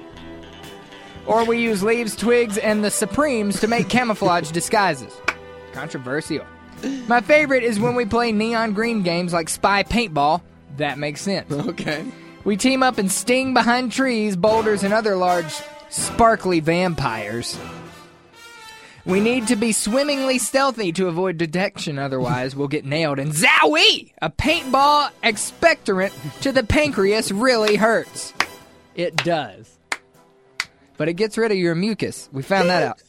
Or we use leaves, twigs, and the Supremes to make camouflage disguises. Controversial. My favorite is when we play neon green games like Spy Paintball. That makes sense. Okay. We team up and sting behind trees, boulders, and other large, sparkly vampires. We need to be swimmingly stealthy to avoid detection, otherwise we'll get nailed. And zowie! A paintball expectorant to the pancreas really hurts. It does. But it gets rid of your mucus. We found that out.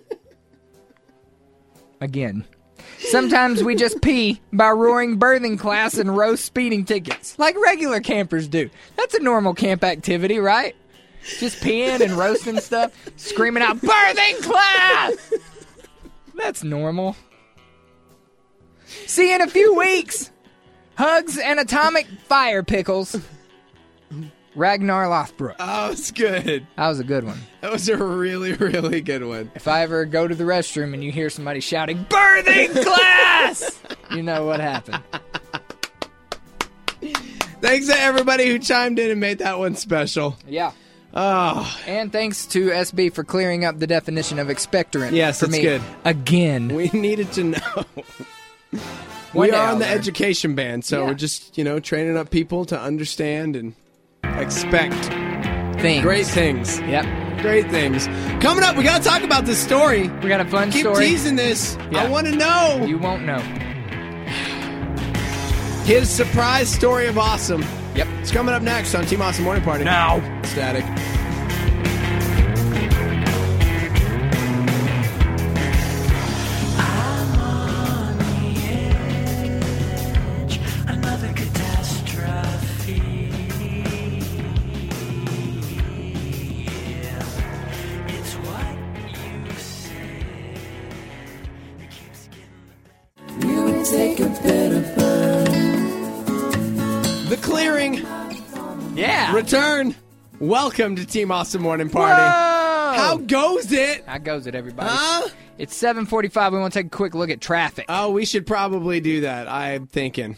Again. Sometimes we just pee by roaring birthing class and roast speeding tickets, like regular campers do. That's a normal camp activity, right? Just peeing and roasting stuff, screaming out, birthing class! That's normal. See you in a few weeks! Hugs and atomic fire pickles. Ragnar Lothbrok. Oh, it's good. That was a good one. That was a really, really good one. If I ever go to the restroom and you hear somebody shouting, birthing class! You know what happened. Thanks to everybody who chimed in and made that one special. Yeah. Oh. And thanks to SB for clearing up the definition of expectorant. Yes, for it's me good. Again. We needed to know. One We day are I'll on the learn. education band, so Yeah. we're just, training up people to understand and expect Things. great things. Yep. Great things. Coming up, we got to talk about this story. We got a fun Keep story. teasing this. Yeah. I want to know. You won't know. His surprise story of awesome. Yep. It's coming up next on Team Awesome Morning Party. Now. Static. Another catastrophe. It's what you say. It keeps getting. You would take a better The Clearing. Yeah. Return. Welcome to Team Awesome Morning Party. Whoa! How goes it? How goes it, everybody? Huh? It's 7:45. We want to take a quick look at traffic. Oh, we should probably do that. I'm thinking.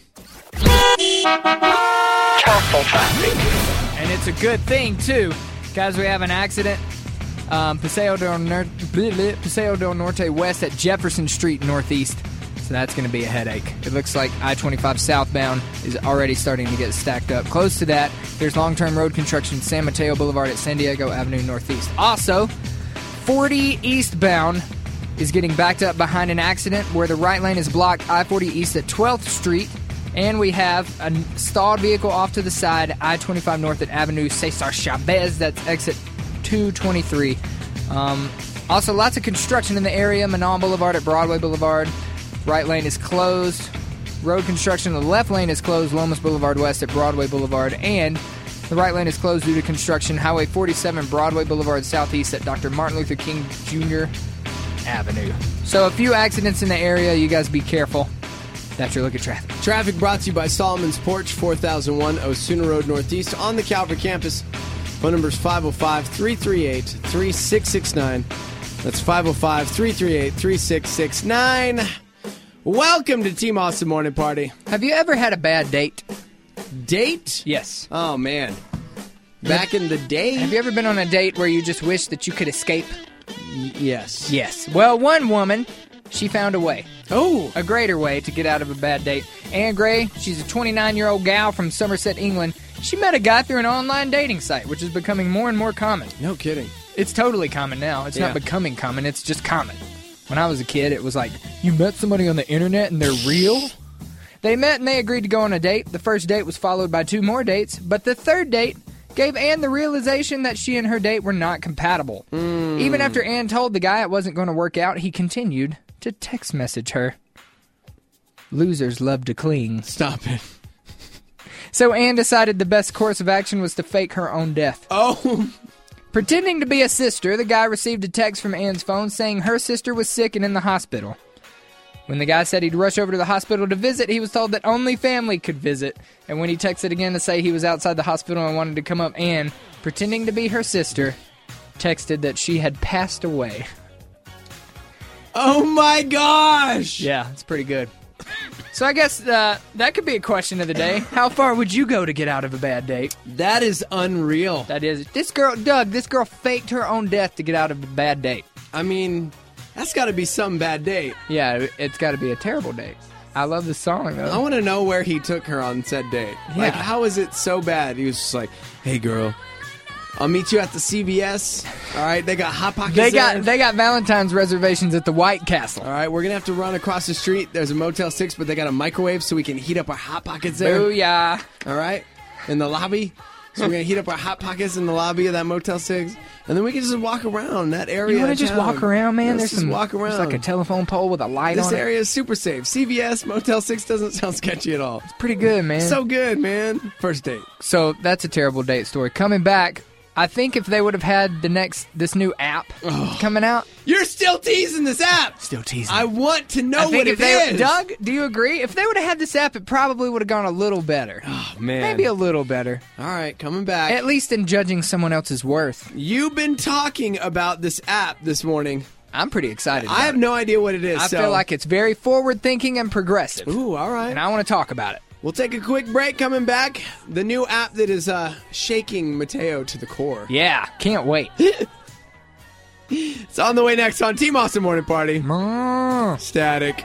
And it's a good thing, too. Guys, we have an accident. Paseo del Norte West at Jefferson Street Northeast. So that's going to be a headache. It looks like I-25 southbound is already starting to get stacked up. Close to that, there's long-term road construction San Mateo Boulevard at San Diego Avenue Northeast. Also, 40 eastbound is getting backed up behind an accident where the right lane is blocked I-40 east at 12th Street. And we have a stalled vehicle off to the side, I-25 north at Avenue Cesar Chavez. That's exit 223. Also, lots of construction in the area. Manon Boulevard at Broadway Boulevard. Right lane is closed. Road construction in the left lane is closed. Lomas Boulevard West at Broadway Boulevard. And the right lane is closed due to construction. Highway 47 Broadway Boulevard Southeast at Dr. Martin Luther King Jr. Avenue. So a few accidents in the area. You guys be careful. That's your look at traffic. Traffic brought to you by Solomon's Porch, 4001 Osuna Road Northeast on the Calvary campus. Phone number is 505-338-3669. That's 505-338-3669. Welcome to Team Awesome Morning Party. Have you ever had a bad date? Date? Yes. Oh, man. Back in the day? Have you ever been on a date where you just wish that you could escape? Yes. Yes. Well, one woman, she found a way. Oh. A greater way to get out of a bad date. Anne Gray, she's a 29-year-old gal from Somerset, England. She met a guy through an online dating site, which is becoming more and more common. No kidding. It's totally common now. It's not becoming common. It's just common. When I was a kid, it was like, you met somebody on the internet and they're real? They met and they agreed to go on a date. The first date was followed by 2 more dates, but the third date gave Anne the realization that she and her date were not compatible. Even after Anne told the guy it wasn't going to work out, he continued to text message her. Losers love to cling. Stop it. So Anne decided the best course of action was to fake her own death. Oh. Pretending to be a sister, the guy received a text from Anne's phone saying her sister was sick and in the hospital. When the guy said he'd rush over to the hospital to visit, he was told that only family could visit. And when he texted again to say he was outside the hospital and wanted to come up, Anne, pretending to be her sister, texted that she had passed away. Oh my gosh! Yeah, it's pretty good. So I guess that could be a question of the day. How far would you go to get out of a bad date? That is unreal. That is. This girl faked her own death to get out of a bad date. I mean, that's got to be some bad date. Yeah, it's got to be a terrible date. I love this song, though. I want to know where he took her on said date. Yeah. Like, how is it so bad? He was just like, hey, girl, I'll meet you at the CVS. All right, they got Hot Pockets They there. got Valentine's reservations at the White Castle. All right, we're going to have to run across the street. There's a Motel 6, but they got a microwave so we can heat up our Hot Pockets there. Booyah. All right, in the lobby. So we're going to heat up our Hot Pockets in the lobby of that Motel 6. And then we can just walk around that area. You want to just walk around, man? Let's just walk around. There's like a telephone pole with a light on it. This area is super safe. CVS, Motel 6 doesn't sound sketchy at all. It's pretty good, man. So good, man. First date. So that's a terrible date story. Coming back, I think if they would have had this new app coming out. You're still teasing this app. Still teasing. I want to know what it is. Doug, do you agree? If they would have had this app, it probably would have gone a little better. Oh, man. Maybe a little better. All right, coming back. At least in judging someone else's worth. You've been talking about this app this morning. I'm pretty excited about I have no idea what it is. I feel like it's very forward-thinking and progressive. Ooh, all right. And I want to talk about it. We'll take a quick break. Coming back, the new app that is shaking Mateo to the core. Yeah, can't wait. It's on the way next on Team Awesome Morning Party. Static.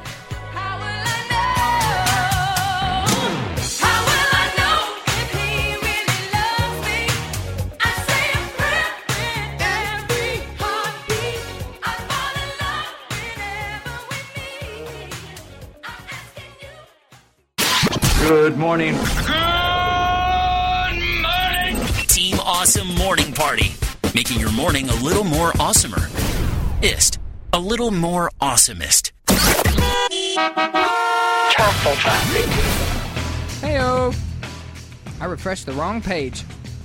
Good morning. Team Awesome Morning Party. Making your morning a little more awesomer. A little more awesomest. Heyo. I refreshed the wrong page.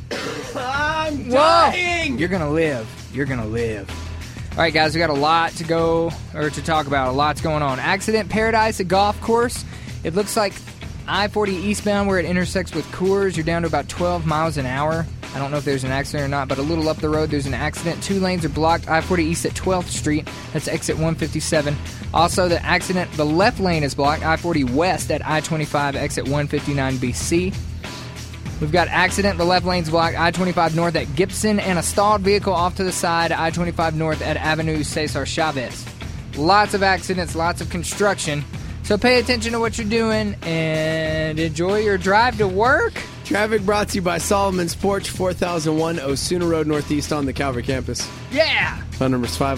I'm dying. You're gonna live. You're gonna live. All right, guys, we got a lot to talk about. A lot's going on. Accident Paradise, a golf course. It looks like I-40 eastbound where it intersects with Coors. You're down to about 12 miles an hour. I don't know if there's an accident or not, but a little up the road, there's an accident. 2 lanes are blocked. I-40 east at 12th Street. That's exit 157. Also, the left lane is blocked. I-40 west at I-25, exit 159 BC. We've got accident. The left lane's blocked. I-25 north at Gibson and a stalled vehicle off to the side. I-25 north at Avenue Cesar Chavez. Lots of accidents, lots of construction. So pay attention to what you're doing and enjoy your drive to work. Traffic brought to you by Solomon's Porch, 4001 Osuna Road Northeast on the Calvary campus. Yeah! Phone number is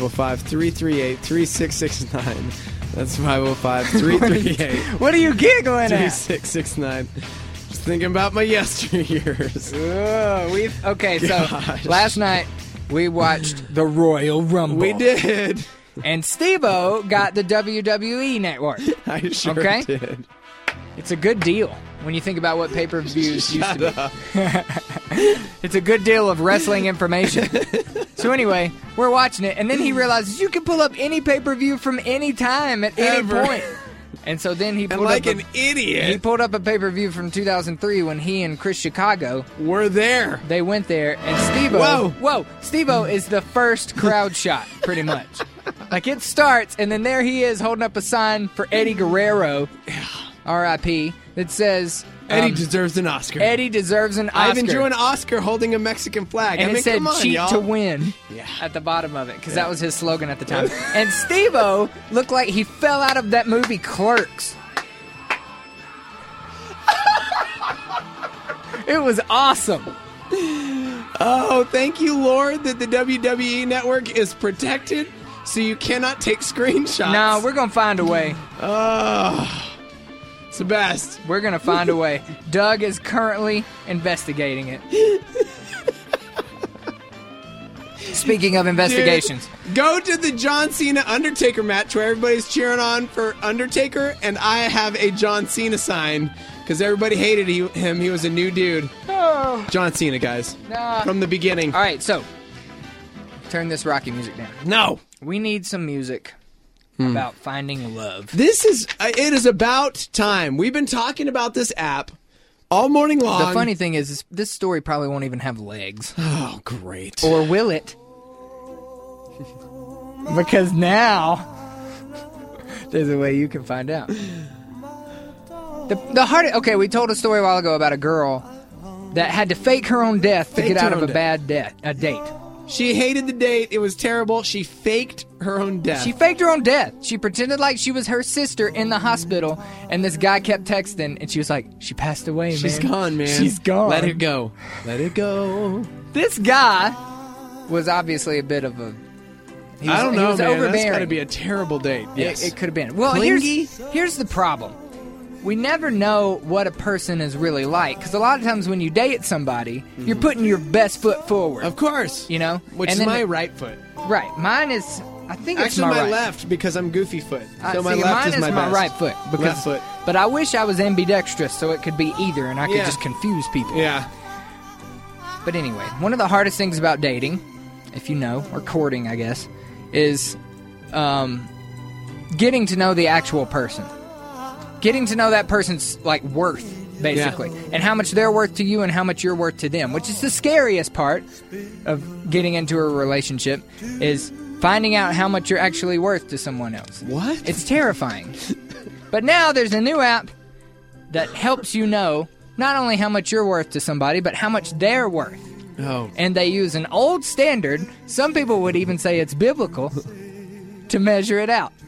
505-338-3669. That's 505-338. What are you giggling at? 3669. Just thinking about my yesteryears. Okay, so last night we watched the Royal Rumble. We did. And Steve-O got the WWE network. I sure did. It's a good deal when you think about what pay-per-views used to be. It's a good deal of wrestling information. So anyway, we're watching it, and then he realizes you can pull up any pay-per-view from any time at any point. And so then he pulled up an idiot. He pulled up a pay-per-view from 2003 when he and Chris Chicago were there. They went there, and Steve-O... Steve-O is the first crowd shot, pretty much. Like, it starts, and then there he is holding up a sign for Eddie Guerrero, R.I.P., that says... Eddie deserves an Oscar. Eddie deserves an Oscar. I've enjoyed an Oscar holding a Mexican flag. And it said, come on, cheat y'all. to win at the bottom of it, because that was his slogan at the time. And Steve-O looked like he fell out of that movie Clerks. It was awesome. Oh, thank you, Lord, that the WWE Network is protected, so you cannot take screenshots. No, we're going to find a way. Oh, it's the best. We're going to find a way. Doug is currently investigating it. Speaking of investigations. Dude, go to the John Cena Undertaker match where everybody's cheering on for Undertaker, and I have a John Cena sign because everybody hated him. He was a new dude. Oh. John Cena, guys. Nah. From the beginning. All right, so turn this Rocky music down. No. We need some music about finding love. It is about time. We've been talking about this app all morning long. The funny thing is this story probably won't even have legs. Oh, great. Or will it? Because now there's a way you can find out. Okay, we told a story a while ago about a girl that had to fake her own death to get out of a bad date. She hated the date. It was terrible. She faked her own death. She faked her own death. She pretended like she was her sister in the hospital, and this guy kept texting, and she was like, she passed away, man. She's gone, man. She's gone. Let it go. Let it go. This guy was obviously a bit of a... I don't know, he was man. overbearing. That's got to be a terrible date. Yes. It could have been. Well, Clingy? here's the problem. We never know what a person is really like, because a lot of times when you date somebody, you're putting your best foot forward. Of course. You know? Which is my right foot. Right. Mine is... I think it's actually my right. left because I'm goofy foot. So my see, left mine is my best. right foot. Left foot. But I wish I was ambidextrous so it could be either and I could just confuse people. Yeah. But anyway, one of the hardest things about dating, if you know, or courting, I guess, is getting to know the actual person. Getting to know that person's like worth, basically, and how much they're worth to you and how much you're worth to them, which is the scariest part of getting into a relationship, is finding out how much you're actually worth to someone else. What? It's terrifying. But now there's a new app that helps you know not only how much you're worth to somebody, but how much they're worth. Oh. And they use an old standard, some people would even say it's biblical, to measure it out.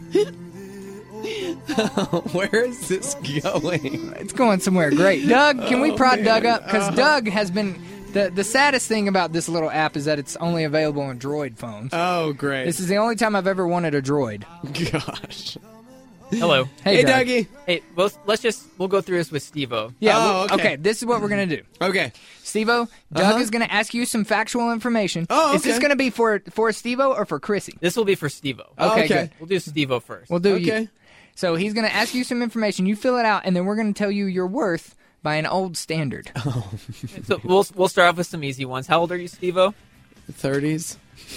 Where is this going? It's going somewhere great. Doug, can we prod Doug up? Because Doug has been... The saddest thing about this little app is that it's only available on Droid phones. Oh, great. This is the only time I've ever wanted a Droid. Gosh. Hello. Hey, Doug. Dougie. Hey, we'll go through this with Steve-O. Yeah. Oh, okay. This is what we're going to do. Okay. Steve-O, Doug is going to ask you some factual information. Oh, okay. Is this going to be for Steve-O or for Chrissy? This will be for Steve-O. Okay, good. We'll do Steve-O first. We'll do Okay. you. So he's going to ask you some information. You fill it out, and then we're going to tell you your worth by an old standard. So we'll start off with some easy ones. How old are you, Steve-O? 30s.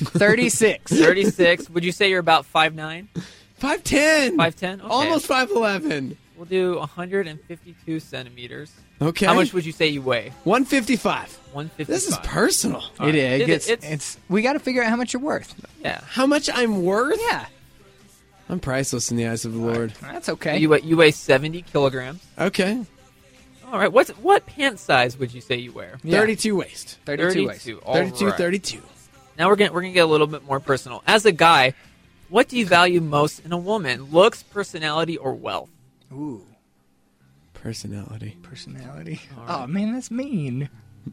36. 36. Would you say you're about 5'9"? 5'10". 5'10"? Okay. Almost 5'11". We'll do 152 centimeters. Okay. How much would you say you weigh? 155. 155. This is personal. It is. It's- It's we got to figure out how much you're worth. Yeah. How much I'm worth? Yeah. I'm priceless in the eyes of the Lord. That's okay. You weigh 70 kilograms. Okay. All right. What pant size would you say you wear? Yeah. 32 waist. 32 waist. All 32, right. 32. Now we're gonna get a little bit more personal. As a guy, what do you value most in a woman? Looks, personality, or wealth? Ooh. Personality. Oh, man, that's mean.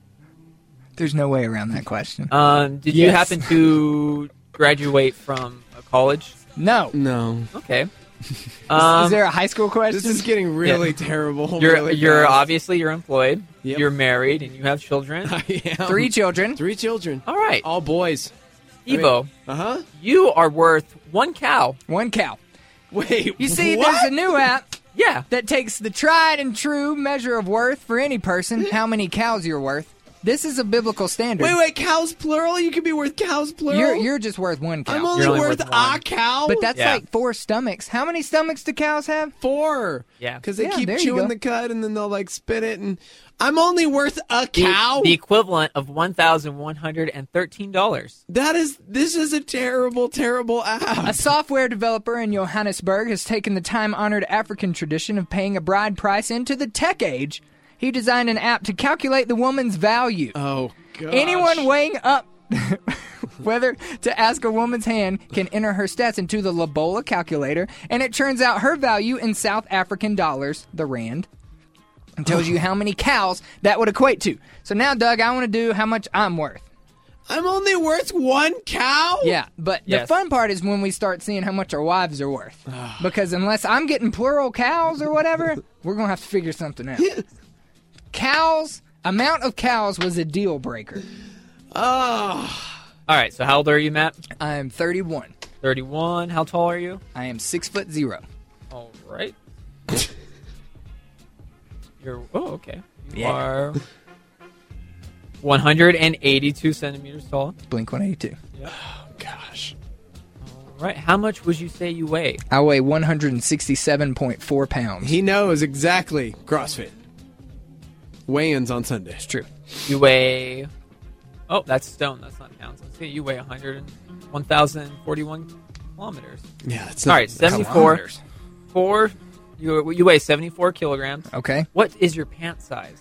There's no way around that question. Did you happen to graduate from a college? No. No. Okay. Is there a high school question? This is getting really terrible. You're obviously you're employed. Yep. You're married and you have children. I am. 3 children. 3 children. All right. All boys. Evo, Uh-huh. you are worth 1 cow. 1 cow. Wait, You see, what? there's a new app Yeah. that takes the tried and true measure of worth for any person, how many cows you're worth. This is a biblical standard. Wait, cows plural? You could be worth cows plural? You're just worth 1 cow. I'm only You're only worth worth a one. cow? But that's Yeah. like 4 stomachs. How many stomachs do cows have? 4. Yeah. Because they Yeah, keep there you chewing go. the cud and then they'll like spit it. And I'm only worth a cow? The equivalent of $1,113. This is a terrible, terrible app. A software developer in Johannesburg has taken the time-honored African tradition of paying a bride price into the tech age. He designed an app to calculate the woman's value. Oh, gosh. Anyone weighing up whether to ask a woman's hand can enter her stats into the Lobola calculator, and it turns out her value in South African dollars, the rand, and tells you how many cows that would equate to. So now, Doug, I want to do how much I'm worth. I'm only worth 1 cow? Yeah, but the Yes. fun part is when we start seeing how much our wives are worth. Because unless I'm getting plural cows or whatever, we're going to have to figure something out. Cows, amount of cows was a deal breaker. Oh. All right. So how old are you, Matt? I am 31. 31. How tall are you? I am 6'0". All right. Okay. You Yeah. are 182 centimeters tall. Blink 182. Oh, gosh. All right. How much would you say you weigh? I weigh 167.4 pounds. He knows exactly. CrossFit. Weigh-ins on Sunday. It's true. You weigh... Oh, that's stone. That's not pounds. Let's see. You weigh 1,041 kilometers. Yeah, it's All not right, 74. Kilometers. You weigh 74 kilograms. Okay. What is your pant size?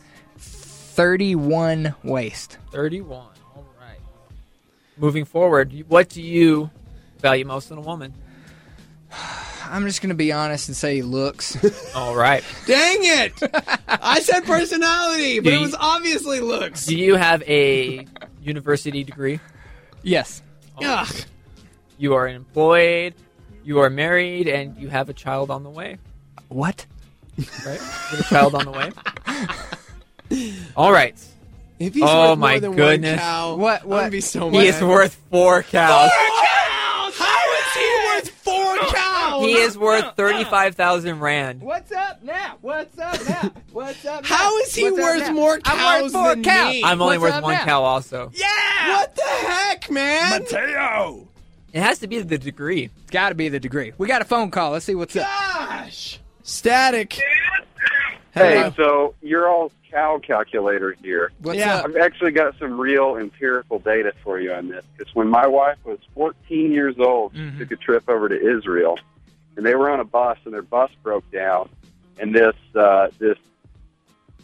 31 waist. 31. All right. Moving forward, what do you value most in a woman? I'm just going to be honest and say looks. All right. Dang it! I said personality, but Do it you- was obviously looks. Do you have a university degree? Yes. Ugh. You are employed, you are married, and you have a child on the way. What? Right? You have a child on the way. All right. If he's Oh, worth my more than goodness. 1 cow, What- I'm gonna be so mad. He is worth 4 cows. 4 cows! How is he worth 4 cows? He is worth 35,000 rand. What's up now? What's up now? What's up now? How is he What's up worth now? more I'm cows worth 4 than cows. me? I'm only What's worth up 1 now? cow also. Yeah! What the heck, man? Mateo. It has to be the degree. It's got to be the degree. We got a phone call. Let's see what's up. Gosh! Static. Hey, Hello. so you're all cow calculator here. What's Yeah. up? I've actually got some real empirical data for you on this. Because when my wife was 14 years old, she took a trip over to Israel, and they were on a bus, and their bus broke down, and this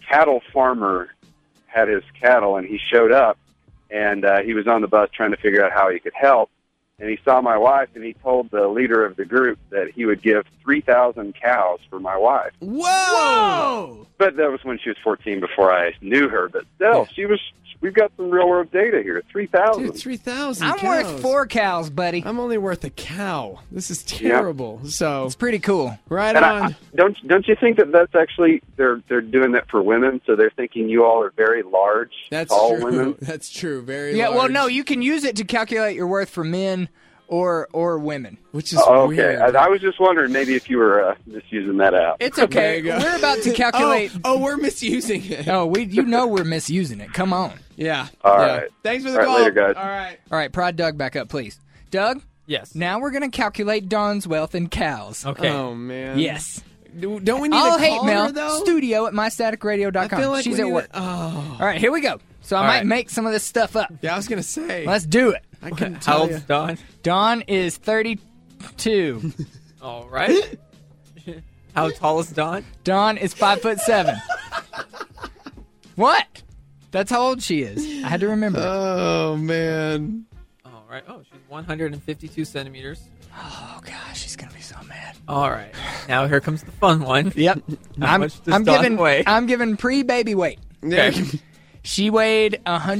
cattle farmer had his cattle, and he showed up, and he was on the bus trying to figure out how he could help. And he saw my wife, and he told the leader of the group that he would give 3,000 cows for my wife. Whoa! But that was when she was 14, before I knew her. But still, we've got some real-world data here. 3,000. Dude, 3,000 I'm worth 4 cows, buddy. I'm only worth a cow. This is terrible. So it's pretty cool. Right and on. Don't you think that that's actually they're doing that for women? So they're thinking you all are very large, tall true. women. That's true. Very Yeah, large. well, no, you can use it to calculate your worth for men or women. Which is okay. weird. I was just wondering maybe if you were misusing that app. It's okay. There you go. We're about to calculate. Oh, we're misusing it. Oh, we're misusing it. Come on. Yeah. All yeah. right. Thanks for the All call. right, later, guys. All right. Prod Doug back up, please. Doug? Yes. Now we're going to calculate Dawn's wealth in cows. Okay. Oh, man. Yes. Don't we need All to hate call mail. her, though? Studio at mystaticradio.com. I feel like She's we at need work. to- oh. All right, here we go. So I All might right. make some of this stuff up. Yeah, I was going to say. Let's do it. I couldn't How tell old's you. Dawn? Dawn is 32. All right. How tall is Dawn? Dawn is 5'7". What? That's how old she is. I had to remember. Oh, man. All right. Oh, she's 152 centimeters. Oh gosh, she's gonna be so mad. All right. Now here comes the fun one. Yep. How much does Dawn weigh? I'm giving pre-baby weight. Okay. She weighed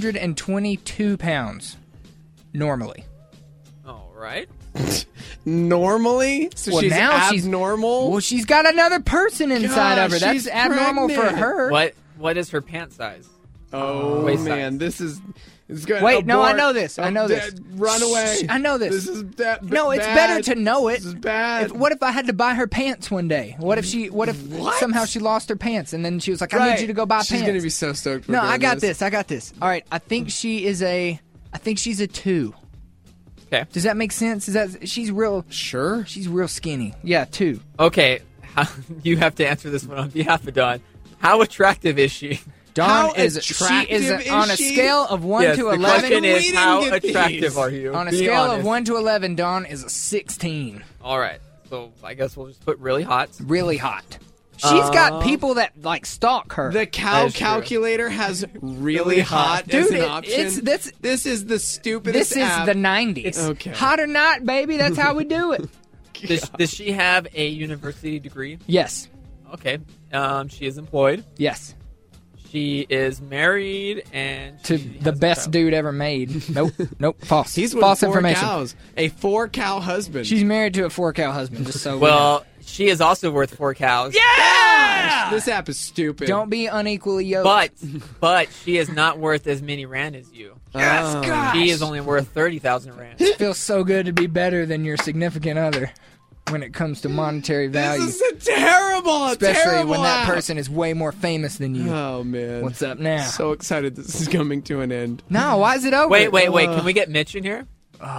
122 pounds normally. All right. Normally? So Well, she's now she's- abnormal? Well, she's got another person inside of her. Gosh, That's she's abnormal for pregnant. her. What is her pant size? Oh, Waist man. size. This is... It's going Wait, no, I know this. I know this. Run away. Shh, I know this. This is No, it's bad. better to know it. This is bad. What if I had to buy her pants one day? What if somehow she lost her pants and then she was like, I need you to go buy She's pants. going to be so stoked for No, doing I got this. I got this. All right, I think she's a 2. Okay. Does that make sense? She's real? Sure. She's real skinny. Yeah, 2. Okay. You have to answer this one on behalf of Dawn. How attractive is she? Dawn is attractive on a is she? scale of 1 Yes, to the 11. question is, how get these. attractive are you? On a Be scale of honest. 1 to 11, Dawn is a 16. All right. So I guess we'll just put really hot. Really hot. She's got people that like stalk her. The cow That is true. calculator has really hot as Dude, an option. This is the stupidest This is app. the 90s. Okay. Hot or not, baby, that's how we do it. Does she have a university degree? Yes. Okay. She is employed. Yes. She is married and To she the has a best child. dude ever made. Nope. False. He's with False 4 information. cows. A 4-cow husband. She's married to a 4-cow husband, just so Well, she is also worth 4 cows. Yeah! This app is stupid. Don't be unequally yoked. But she is not worth as many rand as you. Yes, gosh. She is only worth 30,000 rand. It feels so good to be better than your significant other when it comes to monetary value. This is terrible. Especially when that app. person is way more famous than you. Oh, man. What's up now? So excited this is coming to an end. No, why is it over? Wait. Can we get Mitch in here?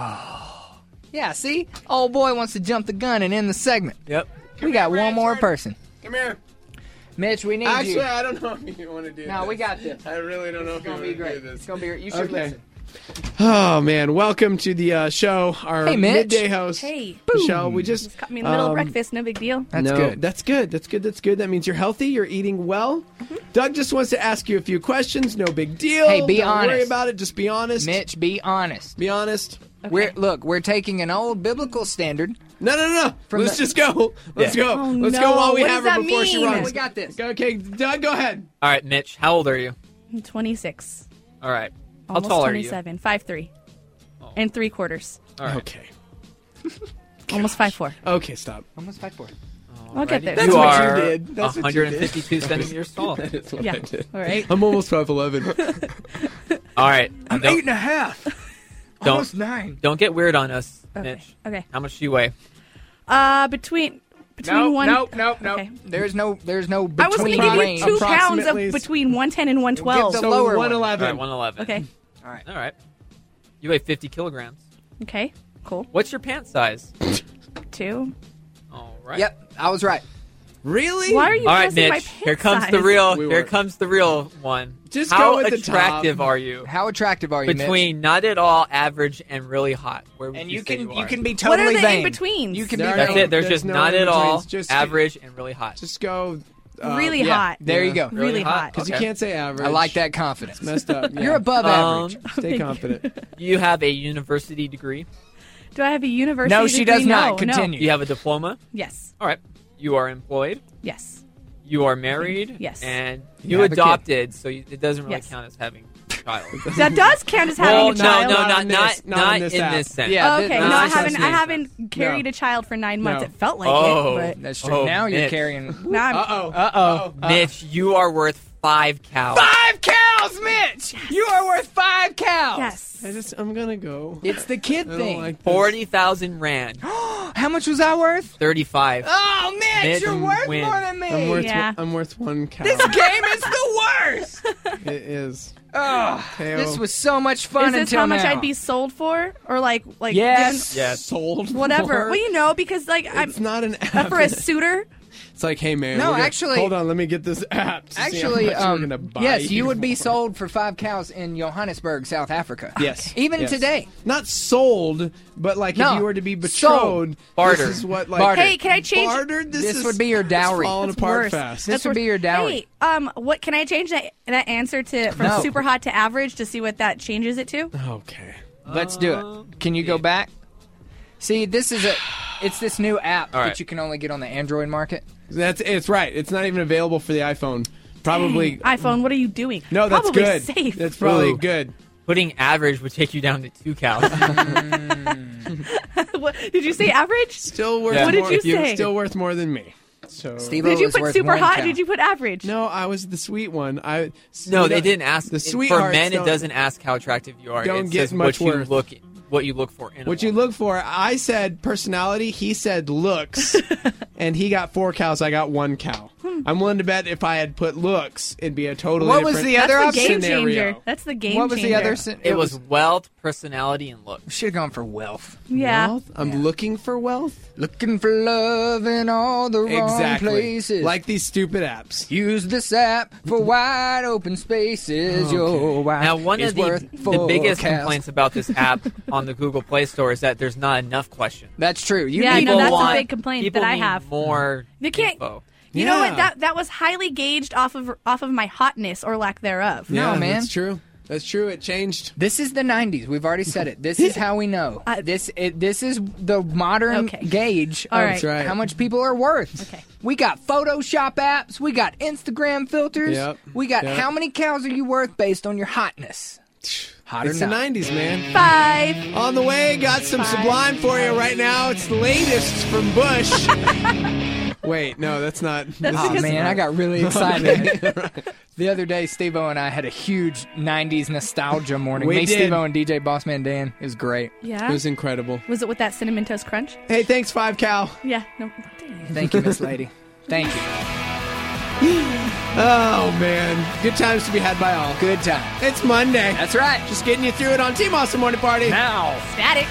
Yeah, see? Old boy wants to jump the gun and end the segment. Yep. We got one more person. Come here. Mitch, we need Actually, you. I don't know if you want to do this. No, we got this. I really don't know if you want to do this. It's going to be great. You should Okay. listen. Oh, man. Welcome to the show. Our Hey, Mitch. midday host. Hey. Michelle, we just Caught me in the middle of breakfast, no big deal. That's good. That's good. That's good. That's good. That means you're healthy. You're eating well. Mm-hmm. Doug just wants to ask you a few questions. No big deal. Hey, be Don't worry honest. about it. Just be honest. Mitch, be honest. Be honest. Okay. We're taking an old biblical standard. No. From Let's the- just go. Let's go. Oh, Let's no. go while we What have does her that before she mean? runs. We got this. Okay, Doug, go ahead. All right, Mitch. How old are you? I'm 26. All right. How Almost tall 27. 5'3". And 3/4. are you? All right. Okay. Almost 5'4". Okay, stop. Almost 5'4". I'll get there. That's You what are you did. That's what you did. 152 centimeters tall. That is what Yeah. I did. All right. I'm almost 5'11". All right. I'm Don't- 8.5. Don't- Almost 9. Don't get weird on us, Okay. Mitch. Okay. How much do you weigh? Between No, one. no. Okay. There's no I was between going to give you range. 2 pounds of Approximately. between 110 and 112. Give So lower one. 111. All right, 111. Okay. All right. You weigh 50 kilograms. Okay. Cool. What's your pant size? 2. All right. Yep, I was right. Really? Why are you All right, guessing my Mitch. pant Here comes size? the real. We Here were. comes the real one. Just How go with the attractive top. are you? How attractive are you, Mitch? Between not at all, average, and really hot. Where would And you you say can you are? be What totally are the vain. in-betweens? You can There be are That's vain. it. There's There's just no not at all, in-betweens. Just- average, and really hot. Just go Really yeah. hot. There you go. Really hot. Because you can't say average. I like that confidence. It's messed up. Yeah. You're above average. Stay confident. You have a university degree. Do I have a university No, she degree? does not. No, Continue. You have a diploma. Yes. All right. You are employed. Yes. You are married. Yes. And You you have a kid. adopted, so it doesn't really Yes. count as having a child. That does count as having Well, a child. not in this in app. this sense. Yeah, Okay, this no, I is haven't. just I me. haven't carried No. a child for 9 months. No. It felt like Oh. it, That's true. Oh, Now you're Mitch. carrying. but now I'm. Uh-oh. Mitch, you are worth 5 cows. 5 cows, Mitch! You are worth 5 cows! Yes. I'm going to go. It's the kid I don't thing. like this. 40,000 rand. How much was I worth? 35. Oh, Mitch, Mitch you're worth wins. more than me. I'm worth 1 cow. This game is the worst! It is. Oh, Teo. this was so much fun Is this until how much now. I'd be sold for, or like Yes. Yes. Sold whatever? for? Well, you know, because like I'm It's not an app. for a suitor. It's like, hey, man. No, we're gonna- actually- Hold on, let me get this app to see Actually, how much we're gonna buy yes, you would be for. sold for 5 cows in Johannesburg, South Africa. Yes. Even Yes. today. Not sold, but like No. if you were to be betrothed, Sold. Barter. this is what like Barter. Hey, can I change? bartered. This would be your dowry. It's falling That's apart worse. fast. This would be your dowry. Hey, what can I change that answer to from No. super hot to average to see what that changes it to? Okay. Let's do it. Can you go back? See, it's this new app All right. that you can only get on the Android market. It's right. It's not even available for the iPhone. Probably. Dang, iPhone, what are you doing? No, that's Probably good. Safe. That's probably Ooh. good. Putting average would take you down to 2 cows. What, did you say average? Still worth. Yeah. What did more, you say? Still worth more than me. So. Steve-O Did you is put worth super 1 hot? cow. Did you put average? No, I was the sweet one. No, they didn't ask. The For sweethearts men, it don't- doesn't ask how attractive you are. don't It get says much what worth. what you look for in a What you woman. look for? I said personality. He said looks, and he got 4 cows. I got 1 cow. I'm willing to bet if I had put looks, it'd be a totally What was different the other That's the game scenario. changer. That's the game What was changer. the other? It was wealth, personality, and look. Should have gone for wealth. Yeah. Wealth? I'm looking for wealth. Looking for love in all the wrong Exactly. places. Like these stupid apps. Use this app for wide open spaces. Okay. Your wife Now, one is of the worth 4 biggest cows. complaints about this app on the Google Play Store is that there's not enough questions. That's true. You Yeah, need no, that's a want- big complaint people that I need have. More You can't- info. You know Yeah. what? That was highly gauged off of my hotness or lack thereof. No, Yeah, man. That's true. That's true. It changed. This is the 90s. We've already said it. This is how we know. This is the modern Okay. gauge All of right. That's right. how much people are worth. Okay. We got Photoshop apps. We got Instagram filters. Yep. We got Yep. how many cows are you worth based on your hotness. Hot or It's the not. 90s, man. 5. On the way, got some Five. Sublime for you right now. It's the latest from Bush. Wait, no, that's not. Oh man, I got really excited. The other day, Steve-O and I had a huge 90s nostalgia morning. We Me, did. Steve-O, and DJ Bossman Dan. It was great. Yeah. It was incredible. Was it with that Cinnamon Toast Crunch? Hey, thanks, 5 cow. Yeah. No. Thank you, Miss Lady. Thank you. Oh, man. Good times to be had by all. Good time. It's Monday. That's right. Just getting you through it on Team Awesome Morning Party. Now. Static.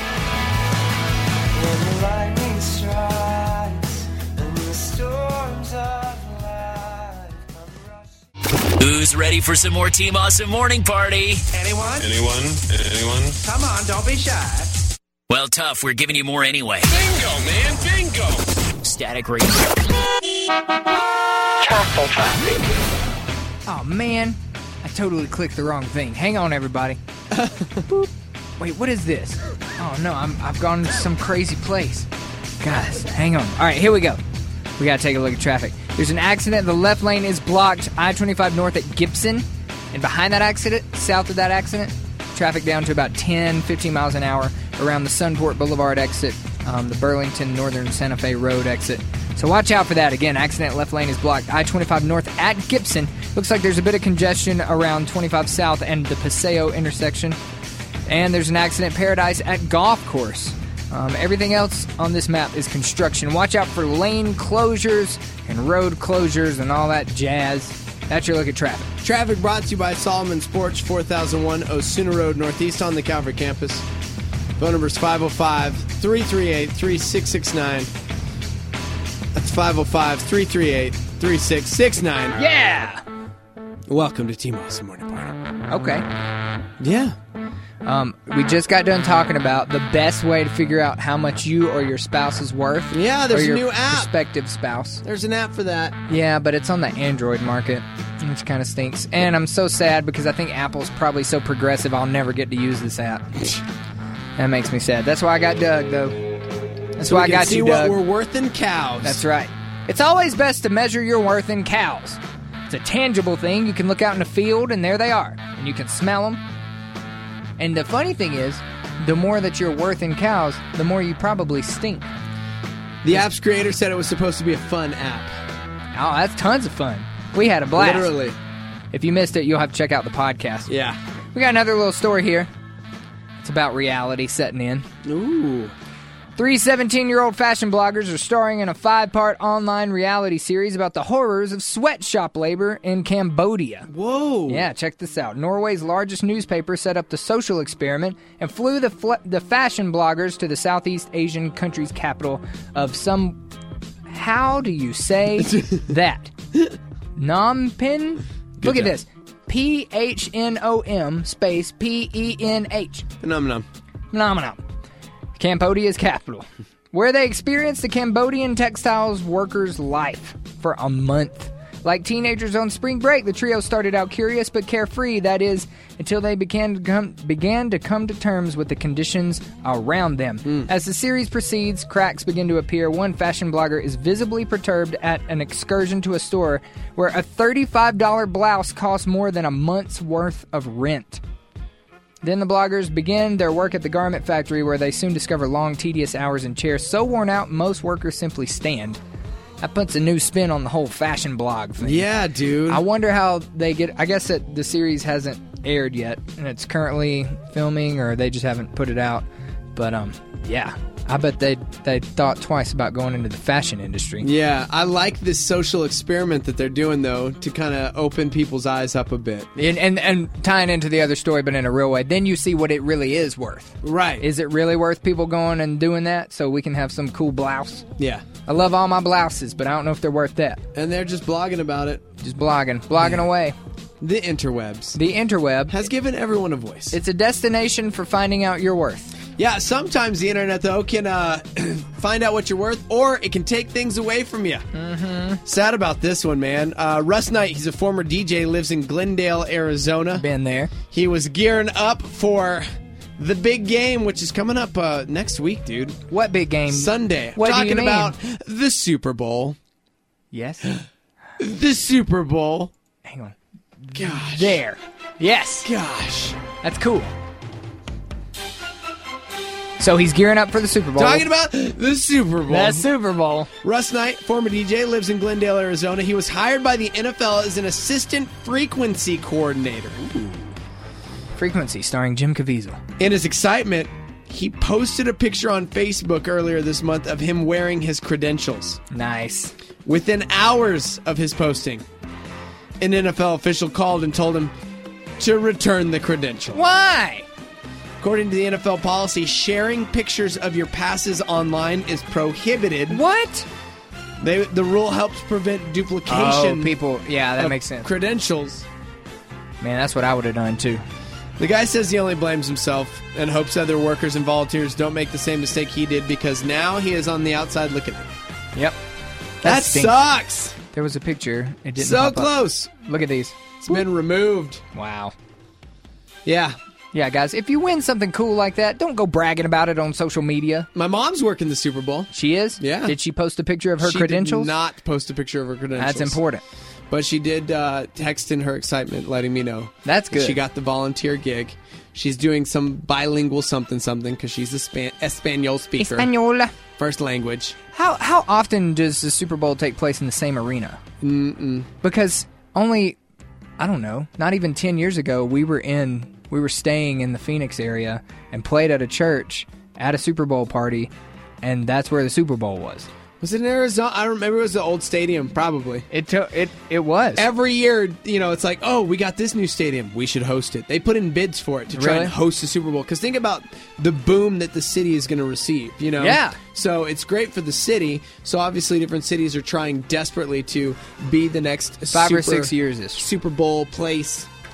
When the lightning strikes and the storms of life come rushing. Who's ready for some more Team Awesome Morning Party? Anyone? Anyone? Come on, don't be shy. Well, tough. We're giving you more anyway. Bingo, man, bingo. Static Radio. Oh man, I totally clicked the wrong thing. Hang on, everybody. Boop. Wait, what is this? Oh no, I've gone to some crazy place. Guys, hang on. All right, here we go. We gotta take a look at traffic. There's an accident. The left lane is blocked. I-25 north at Gibson, and behind that accident, south of that accident, traffic down to about 10, 15 miles an hour around the Sunport Boulevard exit, the Burlington Northern Santa Fe Road exit. So watch out for that. Again, accident left lane is blocked. I-25 north at Gibson. Looks like there's a bit of congestion around 25 south and the Paseo intersection. And there's an accident Paradise at Golf Course. Everything else on this map is construction. Watch out for lane closures and road closures and all that jazz. That's your look at traffic. Traffic brought to you by Solomon Sports, 4001 Osuna Road, Northeast on the Calvary campus. Phone number is 505-338-3669. That's 505-338-3669. Yeah! Welcome to Team Awesome Morning Party. Okay. Yeah. We just got done talking about the best way to figure out how much you or your spouse is worth. Yeah, there's or a your new app. Prospective spouse. There's an app for that. Yeah, but it's on the Android market, which kind of stinks. And I'm so sad because I think Apple's probably so progressive I'll never get to use this app. That makes me sad. That's why I got Doug, though. That's So why we I can got see you, what Doug. we're worth in cows. That's right. It's always best to measure your worth in cows. It's a tangible thing. You can look out in the field, and there they are. And you can smell them. And the funny thing is, the more that you're worth in cows, the more you probably stink. The app's creator said it was supposed to be a fun app. Oh, that's tons of fun. We had a blast. Literally. If you missed it, you'll have to check out the podcast. Yeah. We got another little story here. It's about reality setting in. Ooh. 3 17-year-old fashion bloggers are starring in a 5-part online reality series about the horrors of sweatshop labor in Cambodia. Whoa. Yeah, check this out. Norway's largest newspaper set up the social experiment and flew the fashion bloggers to the Southeast Asian country's capital of some... How do you say that? Phnom Penh? Look at this. PHNOM space PENH. Phenomenon. Cambodia's capital, where they experienced the Cambodian textiles workers' life for a month. Like teenagers on spring break, the trio started out curious but carefree, that is, until they began to come to terms with the conditions around them. As the series proceeds, cracks begin to appear. One fashion blogger is visibly perturbed at an excursion to a store where a $35 blouse costs more than a month's worth of rent. Then the bloggers begin their work at the garment factory, where they soon discover long, tedious hours in chairs so worn out most workers simply stand. That puts a new spin on the whole fashion blog thing. Yeah, dude. I wonder how they get... I guess that the series hasn't aired yet, and it's currently filming, or they just haven't put it out. But, yeah. I bet they thought twice about going into the fashion industry. Yeah, I like this social experiment that they're doing, though, to kind of open people's eyes up a bit. And tying into the other story, but in a real way. Then you see what it really is worth. Right. Is it really worth people going and doing that so we can have some cool blouse? Yeah. I love all my blouses, but I don't know if they're worth that. And they're just blogging about it. Just blogging away. The interwebs. The interweb has given everyone a voice. It's a destination for finding out your worth. Yeah, sometimes the internet, though, can find out what you're worth, or it can take things away from you. Mm-hmm. Sad about this one, man. Russ Knight, he's a former DJ, lives in Glendale, Arizona. Been there. He was gearing up for the big game, which is coming up next week, dude. What big game? Sunday. What Talking do you mean? about the Super Bowl. Yes. The Super Bowl. Hang on. Gosh. There. Yes. Gosh. That's cool. So he's gearing up for the Super Bowl. Talking about the Super Bowl. The Super Bowl. Russ Knight, former DJ, lives in Glendale, Arizona. He was hired by the NFL as an assistant frequency coordinator. Ooh. Frequency, starring Jim Caviezel. In his excitement, he posted a picture on Facebook earlier this month of him wearing his credentials. Nice. Within hours of his posting, an NFL official called and told him to return the credential. Why? According to the NFL policy, sharing pictures of your passes online is prohibited. What? The rule helps prevent duplication. Oh, people. Yeah, that makes sense. Credentials. Man, that's what I would have done too. The guy says he only blames himself and hopes other workers and volunteers don't make the same mistake he did, because now he is on the outside looking in. Yep. That stinks. sucks. There was a picture. It didn't So pop up. close. Look at these. It's been removed. Wow. Yeah. Yeah, guys, if you win something cool like that, don't go bragging about it on social media. My mom's working the Super Bowl. She is? Yeah. Did she post a picture of her She credentials? did not post a picture of her credentials. That's important. But she did text in her excitement, letting me know. That's good. She got the volunteer gig. She's doing some bilingual something because she's a Espanol speaker. Espanol. First language. How often does the Super Bowl take place in the same arena? Because only, I don't know, not even 10 years ago, we were staying in the Phoenix area and played at a church at a Super Bowl party, and that's where the Super Bowl was. Was it in Arizona? I don't remember. It was the old stadium, probably. It was. Every year, it's like, oh, we got this new stadium. We should host it. They put in bids for it to try and host the Super Bowl. Because think about the boom that the city is going to receive, Yeah. So it's great for the city. So obviously different cities are trying desperately to be the next 5 or 6 years. Super Bowl place.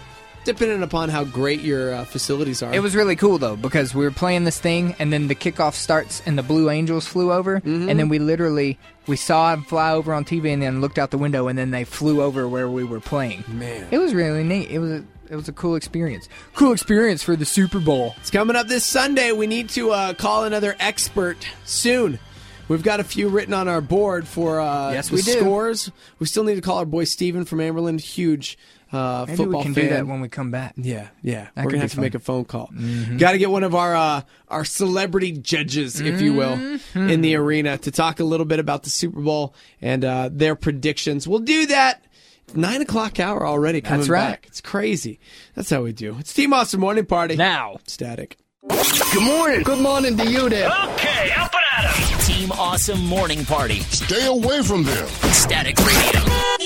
depending upon how great your facilities are. It was really cool, though, because we were playing this thing, and then the kickoff starts, and the Blue Angels flew over, and then we saw them fly over on TV, and then looked out the window, and then they flew over where we were playing. Man. It was really neat. It was a cool experience. Cool experience for the Super Bowl. It's coming up this Sunday. We need to call another expert soon. We've got a few written on our board for the scores. We still need to call our boy Steven from Amberland. Huge football fan. Maybe we can do that when we come back. Yeah. That We're could going to be have to fun. make a phone call. Got to get one of our celebrity judges, if you will, in the arena to talk a little bit about the Super Bowl and their predictions. We'll do that. 9 o'clock hour already coming That's right. back. It's crazy. That's how we do. It's Team Awesome Morning Party. Now. Static. Good morning. Good morning to you there. Okay, up and at 'em. Team Awesome Morning Party. Stay away from them. Static Radio.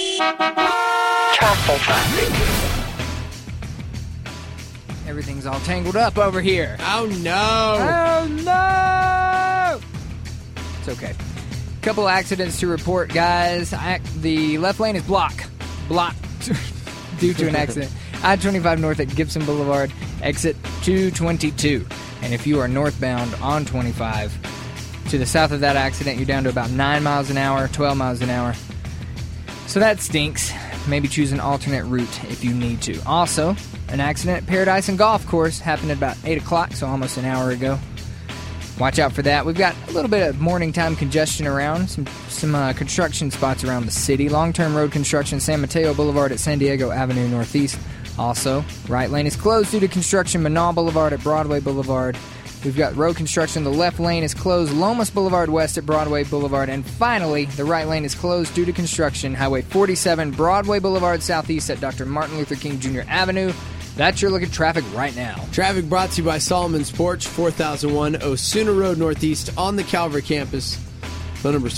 Everything's all tangled up over here. Oh, no. Oh, no! It's okay. Couple accidents to report, guys. The left lane is blocked due to an accident. I-25 north at Gibson Boulevard, exit 222. And if you are northbound on 25, to the south of that accident, you're down to about 9 miles an hour, 12 miles an hour. So that stinks. Maybe choose an alternate route if you need to. Also, an accident at Paradise and Golf Course happened at about 8 o'clock, so almost an hour ago. Watch out for that. We've got a little bit of morning time congestion around, some construction spots around the city. Long-term road construction, San Mateo Boulevard at San Diego Avenue Northeast. Also, right lane is closed due to construction, Manal Boulevard at Broadway Boulevard. We've got road construction. The left lane is closed, Lomas Boulevard West at Broadway Boulevard. And finally, the right lane is closed due to construction, Highway 47, Broadway Boulevard Southeast at Dr. Martin Luther King Jr. Avenue. That's your look at traffic right now. Traffic brought to you by Solomon's Porch, 4001 Osuna Road Northeast on the Calvary campus. Phone number is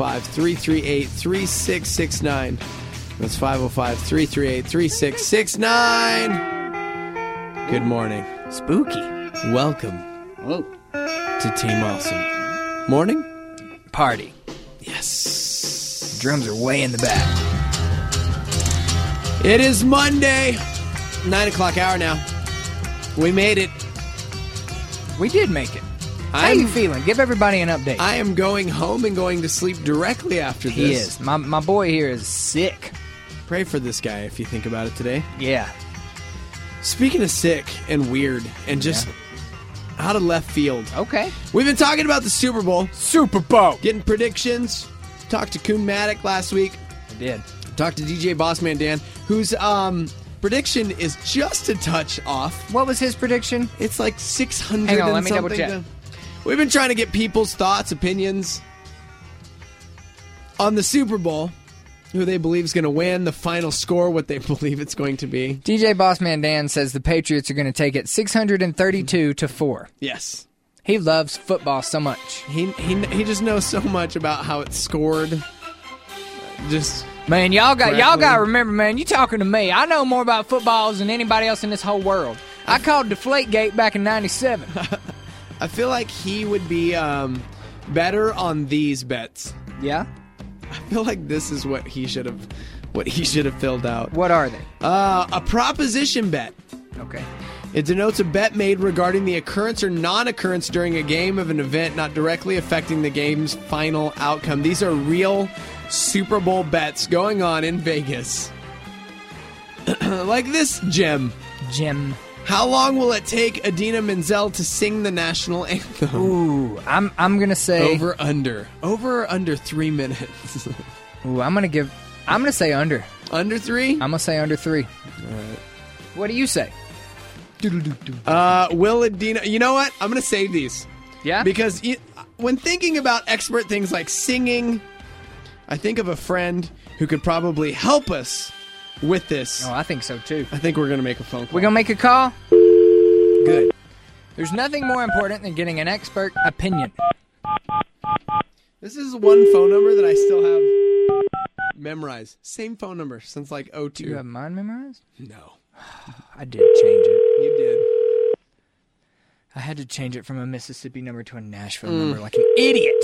505-338-3669. That's 505-338-3669. Good morning. Spooky. Welcome to Team Awesome Morning Party. Yes. Drums are way in the back. It is Monday. 9 o'clock hour now. We made it. We did make it. How are you feeling? Give everybody an update. I am going home and going to sleep directly after this. He is. My boy here is sick. Pray for this guy if you think about it today. Yeah. Speaking of sick and weird and just out of left field. Okay. We've been talking about the Super Bowl. Super Bowl. Getting predictions. Talked to Coon Maddock last week. I did. Talked to DJ Bossman Dan, whose prediction is just a touch off. What was his prediction? It's like 600 Hang on, and let me double something. check. We've been trying to get people's thoughts, opinions on the Super Bowl, who they believe is going to win, the final score, what they believe it's going to be. DJ Bossman Dan says the Patriots are going to take it 632-4. Yes. He loves football so much. He just knows so much about how it's scored. Just man, y'all got to remember, man, you talking to me. I know more about footballs than anybody else in this whole world. I called Deflategate back in 97. I feel like he would be better on these bets. Yeah? I feel like this is what he should have filled out. What are they? A proposition bet. Okay. It denotes a bet made regarding the occurrence or non-occurrence during a game of an event not directly affecting the game's final outcome. These are real Super Bowl bets going on in Vegas. Like this gem. How long will it take Idina Menzel to sing the national anthem? Ooh, I'm gonna say over or under 3 minutes. Ooh, I'm gonna say under 3. I'm gonna say under 3. All right. What do you say? Will Idina? You know what? I'm gonna save these. Yeah. Because when thinking about expert things like singing, I think of a friend who could probably help us with this. Oh, I think so too. I think we're going to make a phone call. We're going to make a call? Good. There's nothing more important than getting an expert opinion. This is one phone number that I still have memorized. Same phone number since like 02. Do you have mine memorized? No. I did change it. You did. I had to change it from a Mississippi number to a Nashville number like an idiot.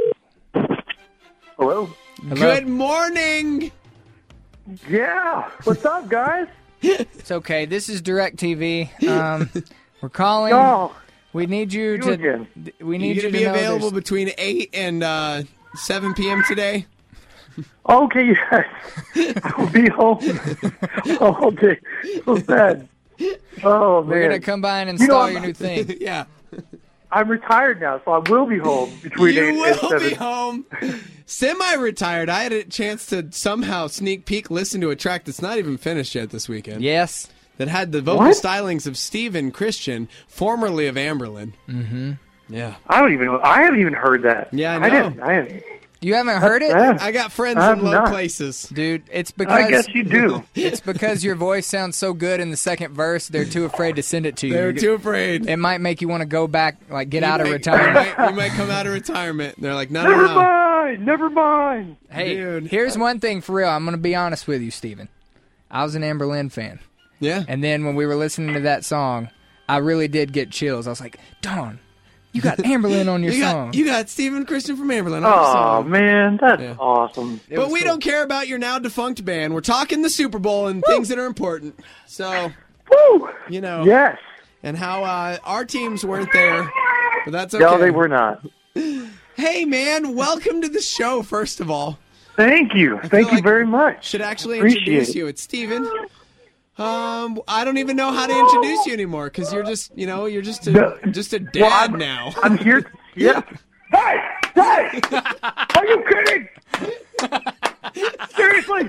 Hello? Good morning. Yeah. What's up, guys? It's okay. This is DirecTV. We're calling. No. We need you You to. again. We need you you to to be know available there's- between 8 and 7 p.m. today. Okay, yes. I'll be home all day. So sad. Oh, man. We're gonna come by and You know, install I'm- your new thing. Yeah. I'm retired now, so I will be home between 8 You and will 7. be home. Semi-retired. I had a chance to somehow sneak peek listen to a track that's not even finished yet this weekend. Yes. That had the vocal What? stylings of Stephen Christian, formerly of Amberlin. Mm-hmm. Yeah. I haven't even heard that. Yeah, I I know. didn't. You haven't heard it? sad. I got friends I in have low not. places. Dude, it's because I guess you do. It's because your voice sounds so good in the second verse. They're too afraid to send it to you. They're too afraid. It might make you want to go back, like get out of You retirement. might come out of retirement. They're like, no, Never no, no. mind. Never mind. Hey, Dude. here's one thing for real. I'm going to be honest with you, Steven. I was an Amberlin fan. Yeah. And then when we were listening to that song, I really did get chills. I was like, Dawn, you got Amberlin on your song. You got Stephen Christian from Amberlin on your Oh, song. man. That's Yeah. awesome. But we don't care about your now defunct band. We're talking the Super Bowl and things that are important. So, Woo! you know. Yes. And how our teams weren't there. But that's okay. No, they were not. Hey, man, welcome to the show, first of all. Thank you. Thank you very much. Should actually Appreciate introduce it. you. It's Steven. I don't even know how to introduce you anymore because you're just, you're just a dad Well, now. I'm here. Yeah. Hey! Hey! Are you kidding? Seriously?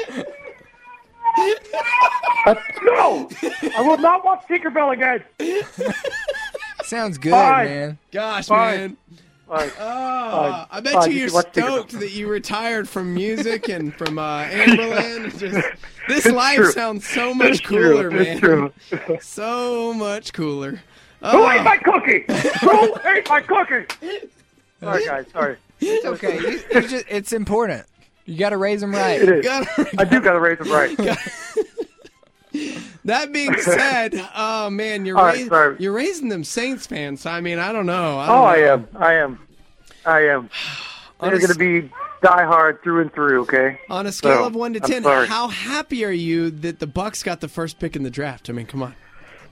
No! I will not watch Tinkerbell again. Sounds good, Fine. man. Gosh, Fine. man. Fine. I bet Fine, you're you can watch stoked Tinkerbell. that you retired from music and from Amberlin. This It's life true. sounds so much It's true. cooler, man. It's true. So much cooler. Who ate my cookie? Who ate my cookie? Sorry, guys. Sorry. It's okay. It's important. You got to raise them right. It is. I do got to raise them right. That being said, oh man, All right, sorry. you're raising them Saints fans. I mean, I don't know. I am. They're going to be diehard through and through, okay? On a scale So, of 1 to I'm 10, sorry. how happy are you that the Bucks got the first pick in the draft? I mean, come on.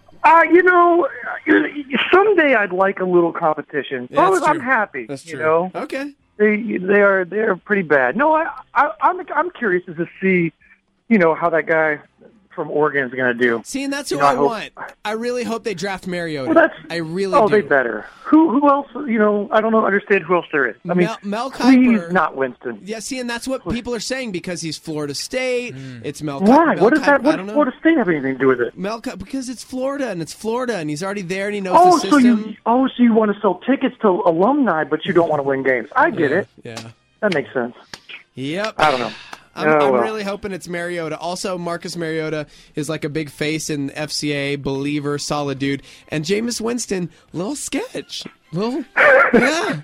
Someday I'd like a little competition. Yeah, that's So I'm true. happy. That's true. You know, Okay. they're pretty bad. No, I'm curious to see, how that guy from Oregon is going to do. See, and that's who You know, I I hope- want. I really hope they draft Mariota. Well, I really Oh, do. they better. Who else? I don't understand who else there is. I mean, Mel please Kiper. not Winston. Yeah, see, and that's what people are saying because he's Florida State. It's Mel. Why? Mel What does that? Kiper- What I does don't know. Florida State have anything to do with it? Because it's Florida and he's already there and he knows Oh, the so system. you want to sell tickets to alumni, but you don't want to win games. I get it. Yeah. That makes sense. Yep. I don't know. I'm well. really hoping it's Mariota. Also, Marcus Mariota is like a big face in FCA, believer, solid dude. And Jameis Winston, little sketch. Yeah.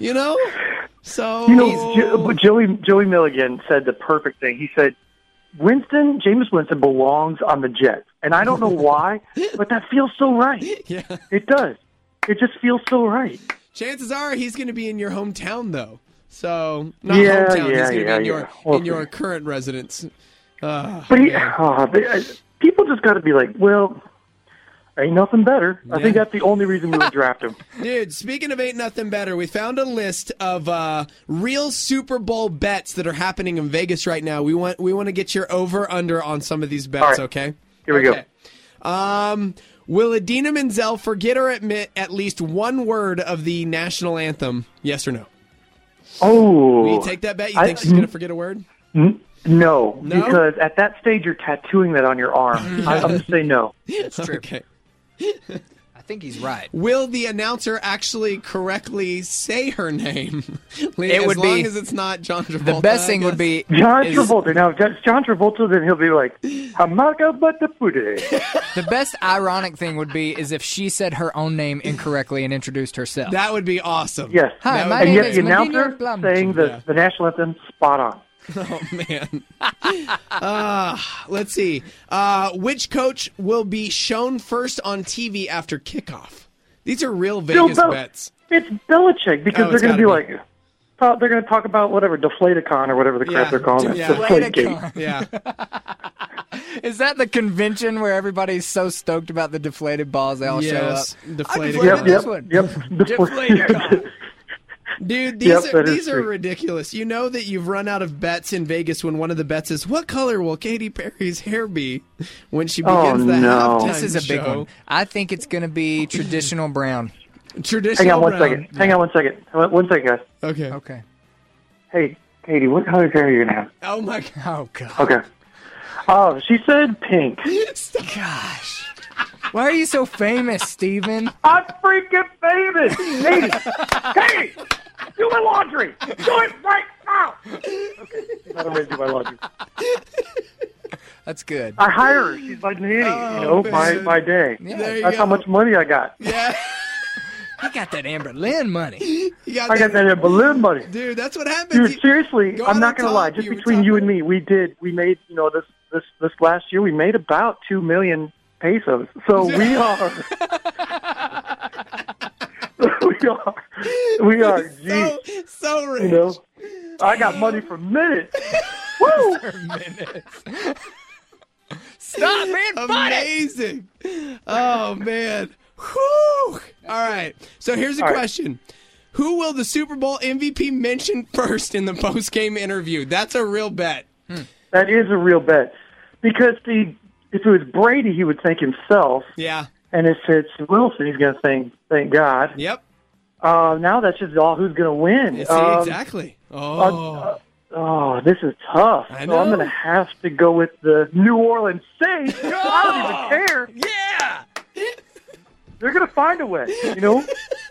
So. But Joey Milligan said the perfect thing. He said, Jameis Winston belongs on the Jets. And I don't know why, but that feels so right. Yeah. It does. It just feels so right. Chances are he's going to be in your hometown, though. So, not Yeah, hometown. yeah, he's going to yeah, be yeah. in your current residence. But Man. people just got to be like, well, ain't nothing better. I think that's the only reason we would draft him. Dude, speaking of ain't nothing better, we found a list of real Super Bowl bets that are happening in Vegas right now. We want to get your over/under on some of these bets. All right. Okay, Here we go. Will Idina Menzel forget or admit at least one word of the national anthem? Yes or no? Oh. Will you take that bet? You think she's going to forget a word? No, No? because at that stage you're tattooing that on your arm. I'm going to say no. It's true. Okay. I think he's right. Will the announcer actually correctly say her name? It would as long be- as it's not John Travolta. The best thing I would guess. be John is- Travolta. Now, if it's John Travolta, then he'll be like, Hamaka Batapude. The best ironic thing would be is if she said her own name incorrectly and introduced herself. That would be awesome. Yes. Hi, That my would And name yet is the Medina announcer Blum. saying the national anthem, spot on. Oh, man. Let's see. Which coach will be shown first on TV after kickoff? These are real Vegas bets. It's Belichick because Oh, they're it's going to be gotta like, they're going to talk about whatever, Deflaticon or whatever the crap they're calling it. Yeah. Deflategate. Yeah. Is that the convention where everybody's so stoked about the deflated balls they all show up? Deflated. Deflated cock. Dude, Yep, these are ridiculous. You know that you've run out of bets in Vegas when one of the bets is, what color will Katy Perry's hair be when she begins the halftime This is a big show? one. I think it's going to be traditional brown. Traditional Hang on one brown. second. Hang on 1 second. 1 second, guys. Okay. Hey, Katie, what color hair are you going to have? Oh, my God. Oh, God. Okay. Oh, she said pink. Gosh. Why are you so famous, Steven? I'm freaking famous. Katie, do my laundry. Do it right now. Okay, I'm ready to do my laundry. That's good. I hire her. She's my nanny, by day. Yeah. There you That's go. how much money I got. Yeah. You got that Amber Lynn money. I got that balloon money. Dude, that's what happens. Dude, seriously, Go I'm on not the going to lie. top, Just you were between you and me, we made, this last year, we made about 2 million pesos. So we are, we are, geez. So rich. You know, I got money for minutes. Woo! For minutes. Stop being funny. Amazing. Oh, man. Whew. All right. So here's a question. Who will the Super Bowl MVP mention first in the post-game interview? That's a real bet. That is a real bet. Because if it was Brady, he would thank himself. Yeah. And if it's Wilson, he's going to thank God. Yep. Now that's just all who's going to win. See, exactly. Oh, this is tough. I So know. I'm going to have to go with the New Orleans Saints. I don't even care. Yeah. They're going to find a way, you know?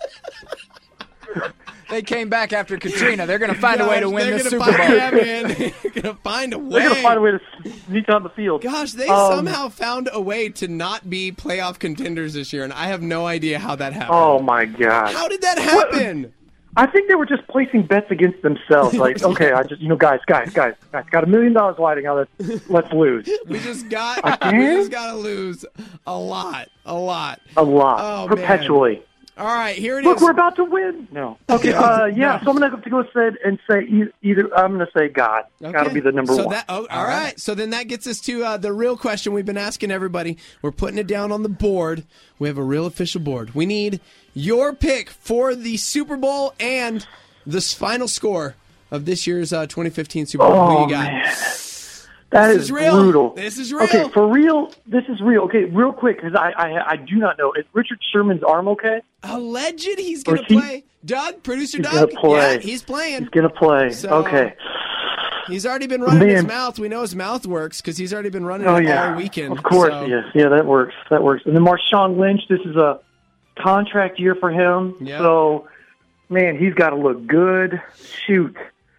They came back after Katrina. They're going to find a way to win They're the gonna Super find- Bowl. Yeah, man. They're going to find a way. They're going to find a way to sneak on the field. Gosh, they somehow found a way to not be playoff contenders this year, and I have no idea how that happened. Oh, my God. How did that happen? I think they were just placing bets against themselves. Like, okay, I just, guys, got $1 million riding on it. Let's lose. We just got Again? to lose a lot. A lot. Oh, Perpetually. Man. All right, here it Look, is. we're about to win. No. Okay, so I'm going to have to go ahead and say either I'm going to say God. Got to be the number one. All right. So then that gets us to the real question we've been asking everybody. We're putting it down on the board. We have a real official board. We need your pick for the Super Bowl and the final score of this year's 2015 Super Bowl. Who you got? Man. That This is is real. brutal. This is real. Okay, for real, this is real. Okay, real quick, because I do not know. Is Richard Sherman's arm okay? Alleged he's going to Or he- play. Doug, producer He's Doug? gonna play. Yeah, he's playing. He's going to play. So, Okay. He's already been running his Man. mouth. We know his mouth works because he's already been running Oh, it yeah. all weekend. Of course, So- yes. Yeah, that works. That works. And then Marshawn Lynch, this is a contract year for him. Yep. So, man, he's got to look good. Shoot.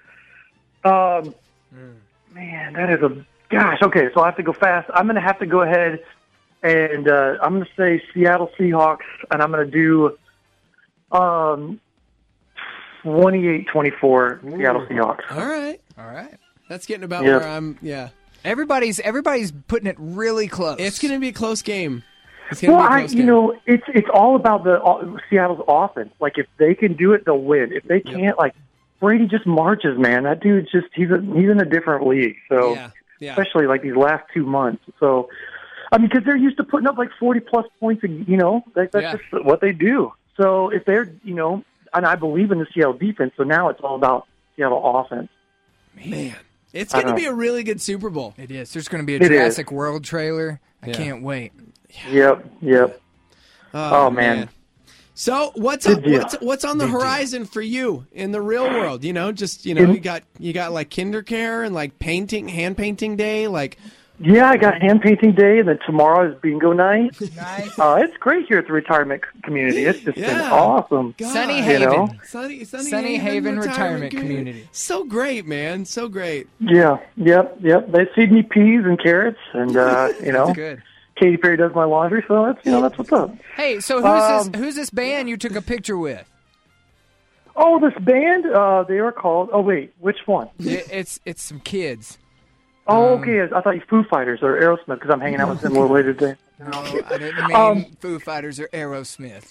Man, that is a... Gosh, okay, so I have to go fast. I'm going to have to go ahead and I'm going to say Seattle Seahawks, and I'm going to do 28-24 Seattle Seahawks. All right. That's getting about Yep. where I'm. Yeah. Everybody's putting it really close. It's going to be a close game. It's going to Well, be a close game. it's all about Seattle's offense. Like, if they can do it, they'll win. If they can't, like, Brady just marches, man. That dude's just he's in a different league. So, Yeah. especially like these last 2 months. So, I mean, because they're used to putting up like 40-plus points. That's just what they do. So if they're, and I believe in the Seattle defense. So now it's all about Seattle offense. Man, it's going to be a really good Super Bowl. It is. There's going to be a It Jurassic World trailer. I Yeah. can't wait. Yep. Oh, man. So what's Big up? deal. What's on the horizon for you in the real world? You got like KinderCare and like hand painting day. Like, Yeah, I got hand painting day, and then tomorrow is bingo night. Nice. It's great here at the retirement community. It's just been awesome. Sunny You Haven. know? Sunny Haven Retirement Community. So great, man. So great. Yeah, yep. They feed me peas and carrots, and good. Katy Perry does my laundry, so that's what's up. Hey, so who's this band you took a picture with? Oh, this band, they are called. Oh wait, which one? It's some kids. Oh, okay. I thought you Foo Fighters or Aerosmith because I'm hanging out with them a little later today. No, I didn't mean Foo Fighters or Aerosmith.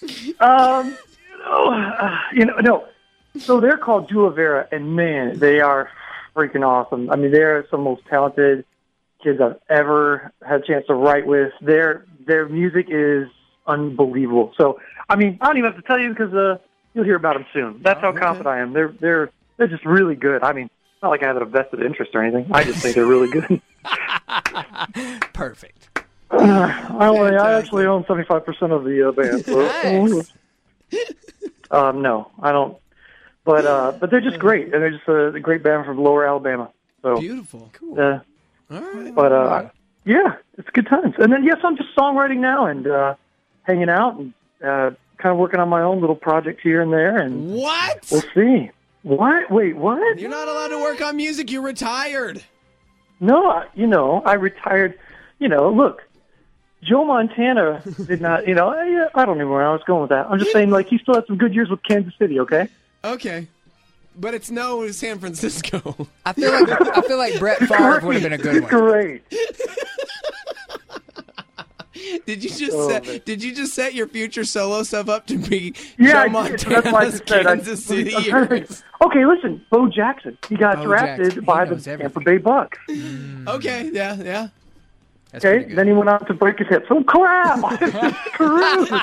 No. So they're called Dula Vera, and man, they are freaking awesome. I mean, they're some of the most talented kids I've ever had a chance to write with. Their music is unbelievable. So, I mean, I don't even have to tell you because you'll hear about them soon. That's how confident I am. They're just really good. I mean, it's not like I have a vested interest or anything. I just think they're really good. Perfect. I actually own 75% of the band. So. No, I don't. But they're just great, and they're just a great band from Lower Alabama. So beautiful, cool. All right. But yeah, it's good times. And then yes, I'm just songwriting now and hanging out and kind of working on my own little project here and there. And what? We'll see. What? Wait, what? You're not allowed to work on music. You're retired. No, I retired. Look. Joe Montana did not, I don't know where I was going with that. I'm just saying, like, he still had some good years with Kansas City, okay? Okay. But it's no San Francisco. I feel like Brett Favre would have been a good one. Great. Did you just set your future solo stuff up to be Joe Montana's Kansas City years? Okay, listen, Bo Jackson. He got drafted by the Tampa Bay Bucks. Okay, yeah. Okay, then he went out to break his hip. So crap! Screwed.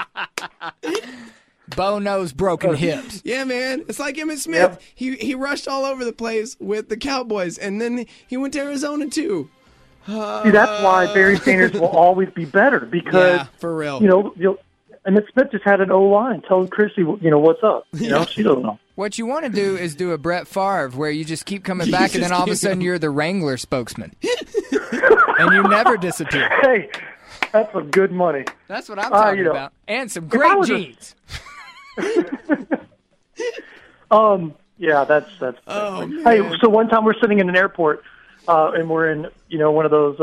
Bo knows broken hips. Yeah, man. It's like Emmitt Smith. Yep. He rushed all over the place with the Cowboys, and then he went to Arizona, too. See, that's why Barry Sanders will always be better, because, for real. Emmitt Smith just had an O-line telling Chrissy, what's up. She doesn't know. What you want to do is do a Brett Favre where you just keep coming back, and then all of a sudden you're the Wrangler spokesman. And you never disappear. Hey, that's some good money. That's what I'm talking about. And some great jeans. Yeah, that's oh, hey, so one time we're sitting in an airport, and we're in, one of those,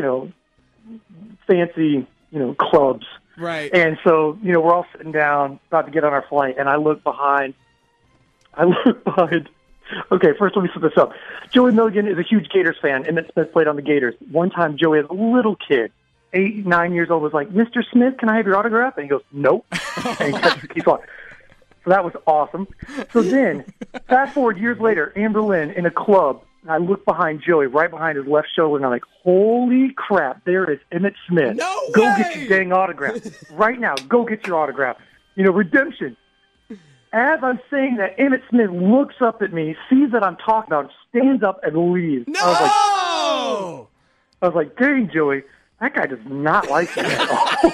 fancy, clubs. Right. And so, we're all sitting down, about to get on our flight, and I look behind. Okay, first let me set this up. Joey Milligan is a huge Gators fan. Emmitt Smith played on the Gators. One time, Joey, as a little kid, 8, 9 years old, was like, "Mr. Smith, can I have your autograph?" And he goes, "Nope." And he keeps on. So that was awesome. So then, fast forward years later, Amber Lynn in a club, and I look behind Joey, right behind his left shoulder, and I'm like, "Holy crap, there is Emmitt Smith. No Go way! get your dang autograph. Right now, go get your autograph. Redemption." As I'm saying that, Emmitt Smith looks up at me, sees that I'm talking about him, stands up, and leaves. No! I was like, dang, Joey, that guy does not like me at all.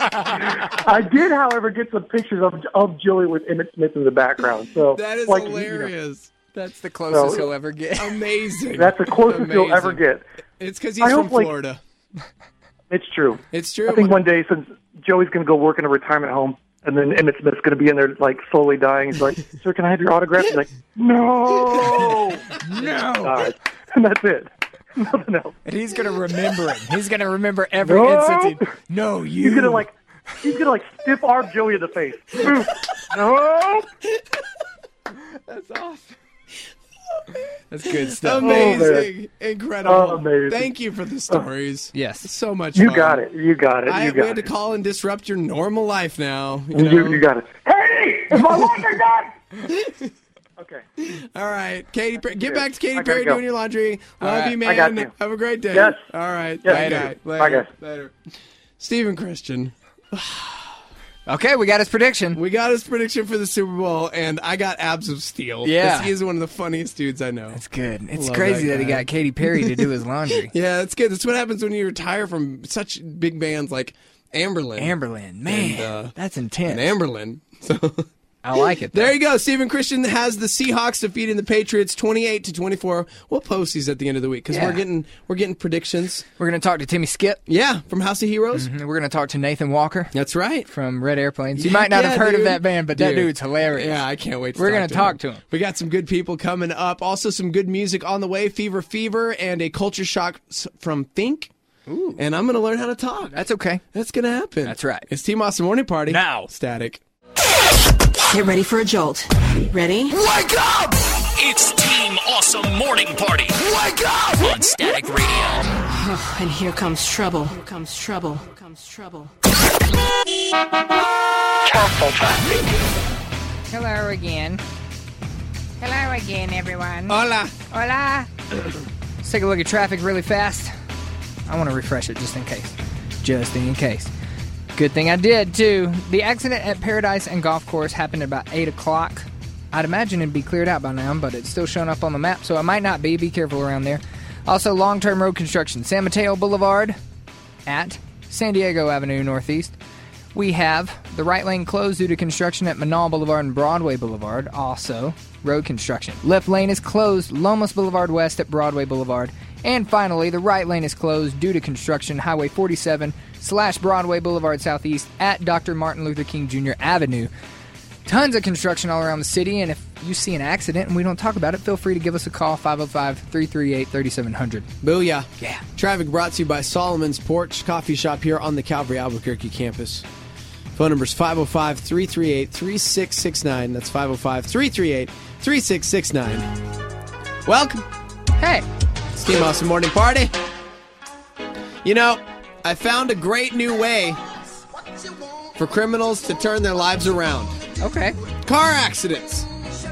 I did, however, get some pictures of Joey with Emmitt Smith in the background. So that is like, hilarious. That's the closest he'll ever get. Amazing. That's the closest he'll ever get. It's because he's from Florida. It's true. It's true. I think one day, since Joey's going to go work in a retirement home, and then Emmitt Smith's going to be in there, like, slowly dying. He's like, "Sir, can I have your autograph?" He's like, "No." No. And that's it. Nothing else. And he's going to remember it. He's going to remember every instance. No, you. He's going to stiff arm Joey in the face. No. That's awesome. That's good stuff. Amazing. Incredible. Amazing. Thank you for the stories. Yes. So much You fun. got it. You got it. We You got had to it. call and disrupt your normal life now. You got it. Hey, is my laundry done? Okay. All right. Katy Perry. Get back to Katy I gotta Perry go. doing your laundry. All Love right. you, man. I got you. Have a great day. Yes. All right. Yes. Bye, Bye, guys. Later. Stephen Christian. Okay, we got his prediction. We got his prediction for the Super Bowl, and I got abs of steel. Yeah. He is one of the funniest dudes I know. That's good. It's Love crazy that that he guy. got Katy Perry to do his laundry. Yeah, that's good. That's what happens when you retire from such big bands like Amberlin. Amberlin, man, And, that's intense. And Amberlin. So I like it. there you go. Stephen Christian has the Seahawks defeating the Patriots 28-24. We'll post these at the end of the week because we're getting predictions. We're going to talk to Timmy Skip. Yeah, from House of Heroes. Mm-hmm. We're going to talk to Nathan Walker. That's right. From Red Airplanes. You might not have heard of that band, but that Dude. dude's hilarious. Yeah, I can't wait to We're going going to talk to him. We got some good people coming up. Also some good music on the way. Fever, and a culture shock from Think. Ooh. And I'm going to learn how to talk. That's okay. That's going to happen. That's right. It's Team Awesome Morning Party. Now. Static. Get ready for a jolt. Ready? Wake up! It's Team Awesome Morning Party Wake up! on Static Radio. And here comes trouble. Here comes trouble. Here comes trouble. Hello again. Hello again, everyone. Hola. Hola. Let's take a look at traffic really fast. I want to refresh it just in case. Just in case. Good thing I did, too. The accident at Paradise and Golf Course happened about 8 o'clock. I'd imagine it'd be cleared out by now, but it's still showing up on the map, so it might not be. Be careful around there. Also, long-term road construction. San Mateo Boulevard at San Diego Avenue Northeast. We have the right lane closed due to construction at Menaul Boulevard and Broadway Boulevard. Also, road construction. Left lane is closed, Lomas Boulevard West at Broadway Boulevard. And finally, the right lane is closed due to construction, Highway 47/Broadway Boulevard Southeast at Dr. Martin Luther King Jr. Avenue. Tons of construction all around the city, and if you see an accident and we don't talk about it, feel free to give us a call, 505-338-3700. Booyah. Yeah. Traffic brought to you by Solomon's Porch Coffee Shop here on the Calvary Albuquerque campus. Phone number is 505-338-3669. That's 505-338-3669. Welcome. Hey. It's Team Awesome Morning Party. You know, I found a great new way for criminals to turn their lives around. Okay. Car accidents.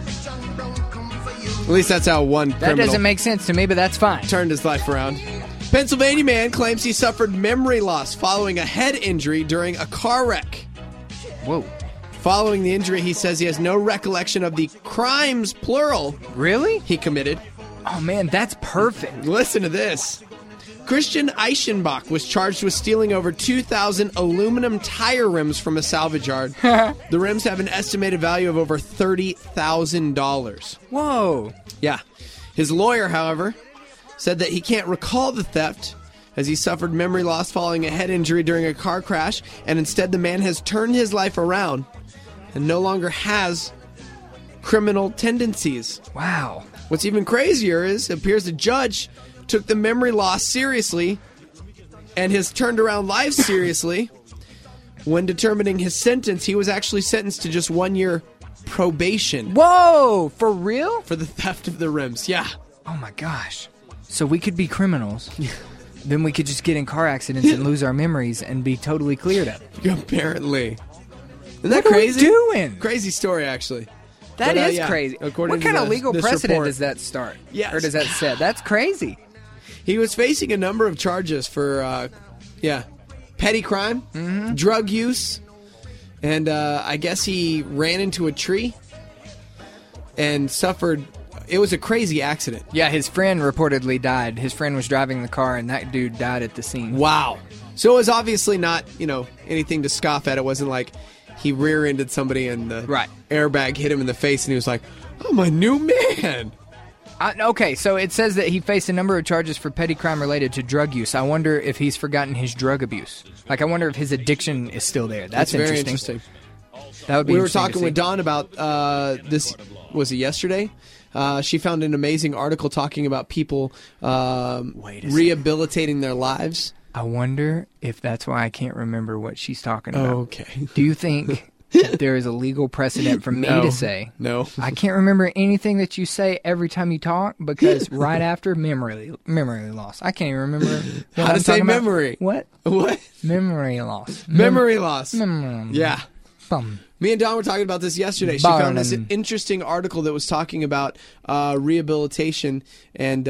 At least that's how one criminal... That doesn't make sense to me, but that's fine. ...turned his life around. Pennsylvania man claims he suffered memory loss following a head injury during a car wreck. Whoa. Following the injury, he says he has no recollection of the crimes, plural... Really? ...he committed. Oh, man, that's perfect. Listen to this. Christian Eichenbach was charged with stealing over 2,000 aluminum tire rims from a salvage yard. The rims have an estimated value of over $30,000. Whoa. Yeah. His lawyer, however, said that he can't recall the theft as he suffered memory loss following a head injury during a car crash, and instead the man has turned his life around and no longer has criminal tendencies. Wow. What's even crazier is it appears the judge took the memory loss seriously and his turned around life seriously. When determining his sentence, he was actually sentenced to just 1 year probation. Whoa! For real? For the theft of the rims, yeah. Oh my gosh. So we could be criminals. Then we could just get in car accidents and lose our memories and be totally cleared up. Apparently. Isn't that crazy? What are we doing? Crazy story, actually. That is yeah, crazy. According what kind to of legal this precedent report, does that start? Yes. Or does that set? That's crazy. He was facing a number of charges for, petty crime, drug use, and I guess he ran into a tree and suffered... It was a crazy accident. Yeah, his friend reportedly died. His friend was driving the car, and that dude died at the scene. Wow. So it was obviously not, anything to scoff at. It wasn't like he rear-ended somebody and the airbag hit him in the face, and he was like, "I'm a new man." Okay, so it says that he faced a number of charges for petty crime related to drug use. I wonder if he's forgotten his drug abuse. I wonder if his addiction is still there. That's very interesting. That would be. We were talking with Dawn about this. Was it yesterday? She found an amazing article talking about people rehabilitating their lives. I wonder if that's why I can't remember what she's talking about. Okay. Do you think that there is a legal precedent for me to say? No. I can't remember anything that you say every time you talk because right after memory loss. I can't even remember how to say memory. What? What? Memory loss. Memory loss. Memory. Yeah. Me and Dawn were talking about this yesterday. She found this interesting article that was talking about rehabilitation and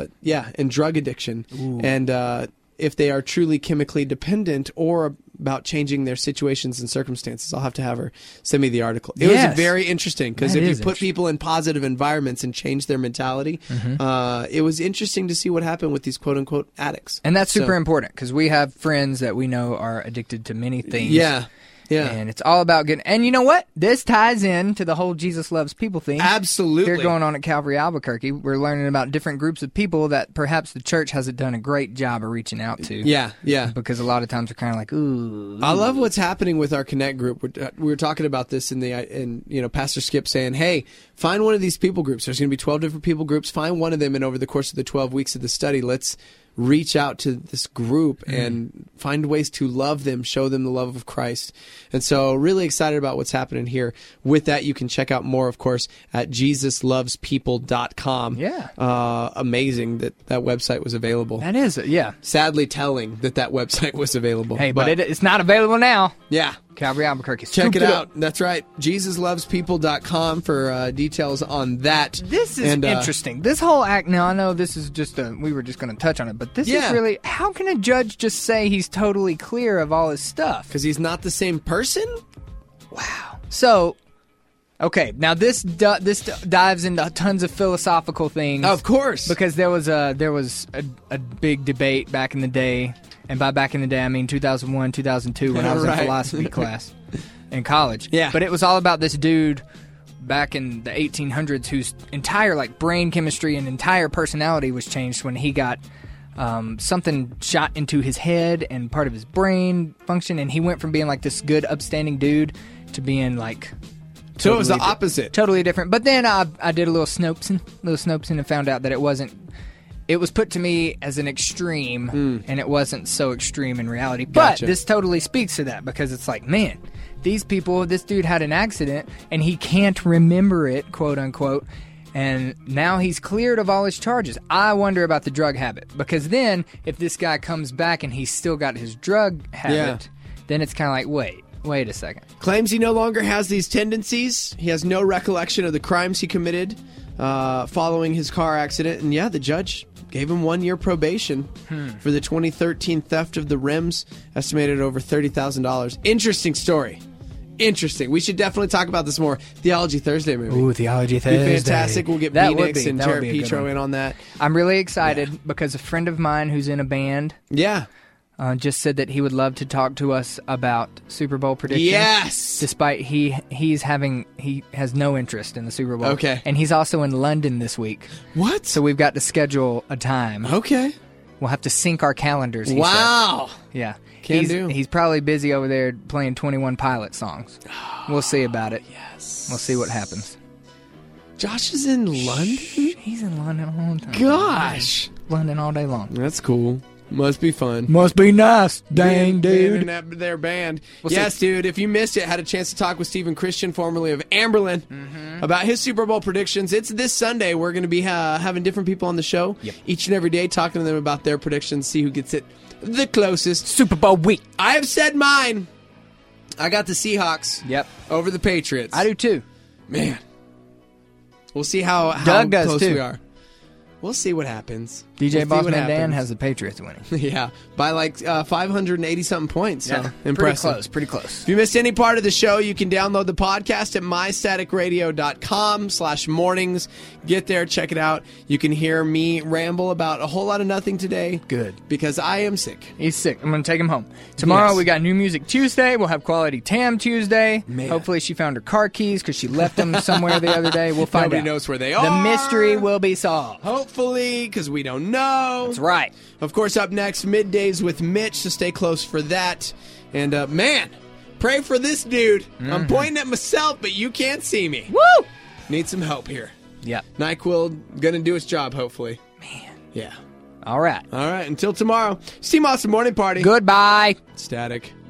drug addiction. Ooh. And if they are truly chemically dependent or about changing their situations and circumstances. I'll have to have her send me the article. It was very interesting because if you put people in positive environments and change their mentality, it was interesting to see what happened with these quote-unquote addicts. And that's super important because we have friends that we know are addicted to many things. Yeah. And it's all about getting... And you know what? This ties in to the whole Jesus Loves People thing. Absolutely. They're going on at Calvary Albuquerque. We're learning about different groups of people that perhaps the church hasn't done a great job of reaching out to. Yeah. Because a lot of times we're kind of like, ooh. I love what's happening with our Connect group. We were talking about this in Pastor Skip saying, hey, find one of these people groups. There's going to be 12 different people groups. Find one of them, and over the course of the 12 weeks of the study, let's reach out to this group and find ways to love them, show them the love of Christ. And so really excited about what's happening here. With that, you can check out more, of course, at JesusLovesPeople.com. Yeah. Amazing that website was available. That is, yeah. Sadly telling that website was available. Hey, but it's not available now. Yeah. Calvary Albuquerque. Check Scooped it up. out. That's right. JesusLovesPeople.com for details on that. This is interesting. This whole act, now I know this is just we were just going to touch on it, but this is really, how can a judge just say he's totally clear of all his stuff? Because he's not the same person? Wow. So, okay, now this dives into tons of philosophical things. Of course. Because there was a big debate back in the day, and by back in the day I mean 2001, 2002 when I was in philosophy class in college. Yeah. But it was all about this dude back in the 1800s whose entire brain chemistry and entire personality was changed when he got something shot into his head and part of his brain function, and he went from being this good upstanding dude to being so it was the opposite. Totally different. But then I did a little snopesing and found out that it wasn't. It was put to me as an extreme, and it wasn't so extreme in reality. Gotcha. But this totally speaks to that, because it's man, these people, this dude had an accident, and he can't remember it, quote unquote, and now he's cleared of all his charges. I wonder about the drug habit, because then if this guy comes back and he's still got his drug habit, then it's kind of wait a second. Claims he no longer has these tendencies. He has no recollection of the crimes he committed following his car accident. And the judge gave him 1 year probation for the 2013 theft of the rims, estimated at over $30,000. Interesting story. Interesting. We should definitely talk about this more. Theology Thursday, maybe. Ooh, Theology Thursday. Be fantastic. We'll get Phoenix and Jared Petro in on that. I'm really excited because a friend of mine who's in a band just said that he would love to talk to us about Super Bowl predictions. Yes! Despite he has no interest in the Super Bowl. Okay. And he's also in London this week. What? So we've got to schedule a time. Okay. We'll have to sync our calendars. Wow. Yeah. Can do. He's probably busy over there playing 21 Pilot songs. We'll see about it. Yes. We'll see what happens. Josh is in London? He's in London all the time. Gosh. London all day long. That's cool. Must be fun. Must be nice. Dang, being dude. in their band. We'll yes, see. dude. If you missed it, had a chance to talk with Stephen Christian, formerly of Amberlin, about his Super Bowl predictions. It's this Sunday. We're going to be having different people on the show each and every day, talking to them about their predictions, see who gets it the closest. Super Bowl week. I have said mine. I got the Seahawks over the Patriots. I do too. Man. We'll see how Doug does close too. we are. We'll see what happens. DJ We'll see what Bossman Dan happens. has the Patriots winning. Yeah, by 580-something points. So Pretty impressive. Pretty close. If you missed any part of the show, you can download the podcast at mystaticradio.com/mornings. Get there, check it out. You can hear me ramble about a whole lot of nothing today. Good. Because I am sick. He's sick. I'm going to take him home. Tomorrow Yes. we got New Music Tuesday. We'll have Quality Tam Tuesday. Man. Hopefully she found her car keys because she left them somewhere the other day. We'll find Nobody out. knows where they The are. mystery will be solved. Hopefully, because we don't know. That's right. Of course, up next, Middays with Mitch, so stay close for that. And, man, pray for this dude. I'm pointing at myself, but you can't see me. Woo! Need some help here. Yep. NyQuil gonna do its job, hopefully. Man. Yeah. All right. All right, until tomorrow. Team Awesome Morning Party. Goodbye. Static.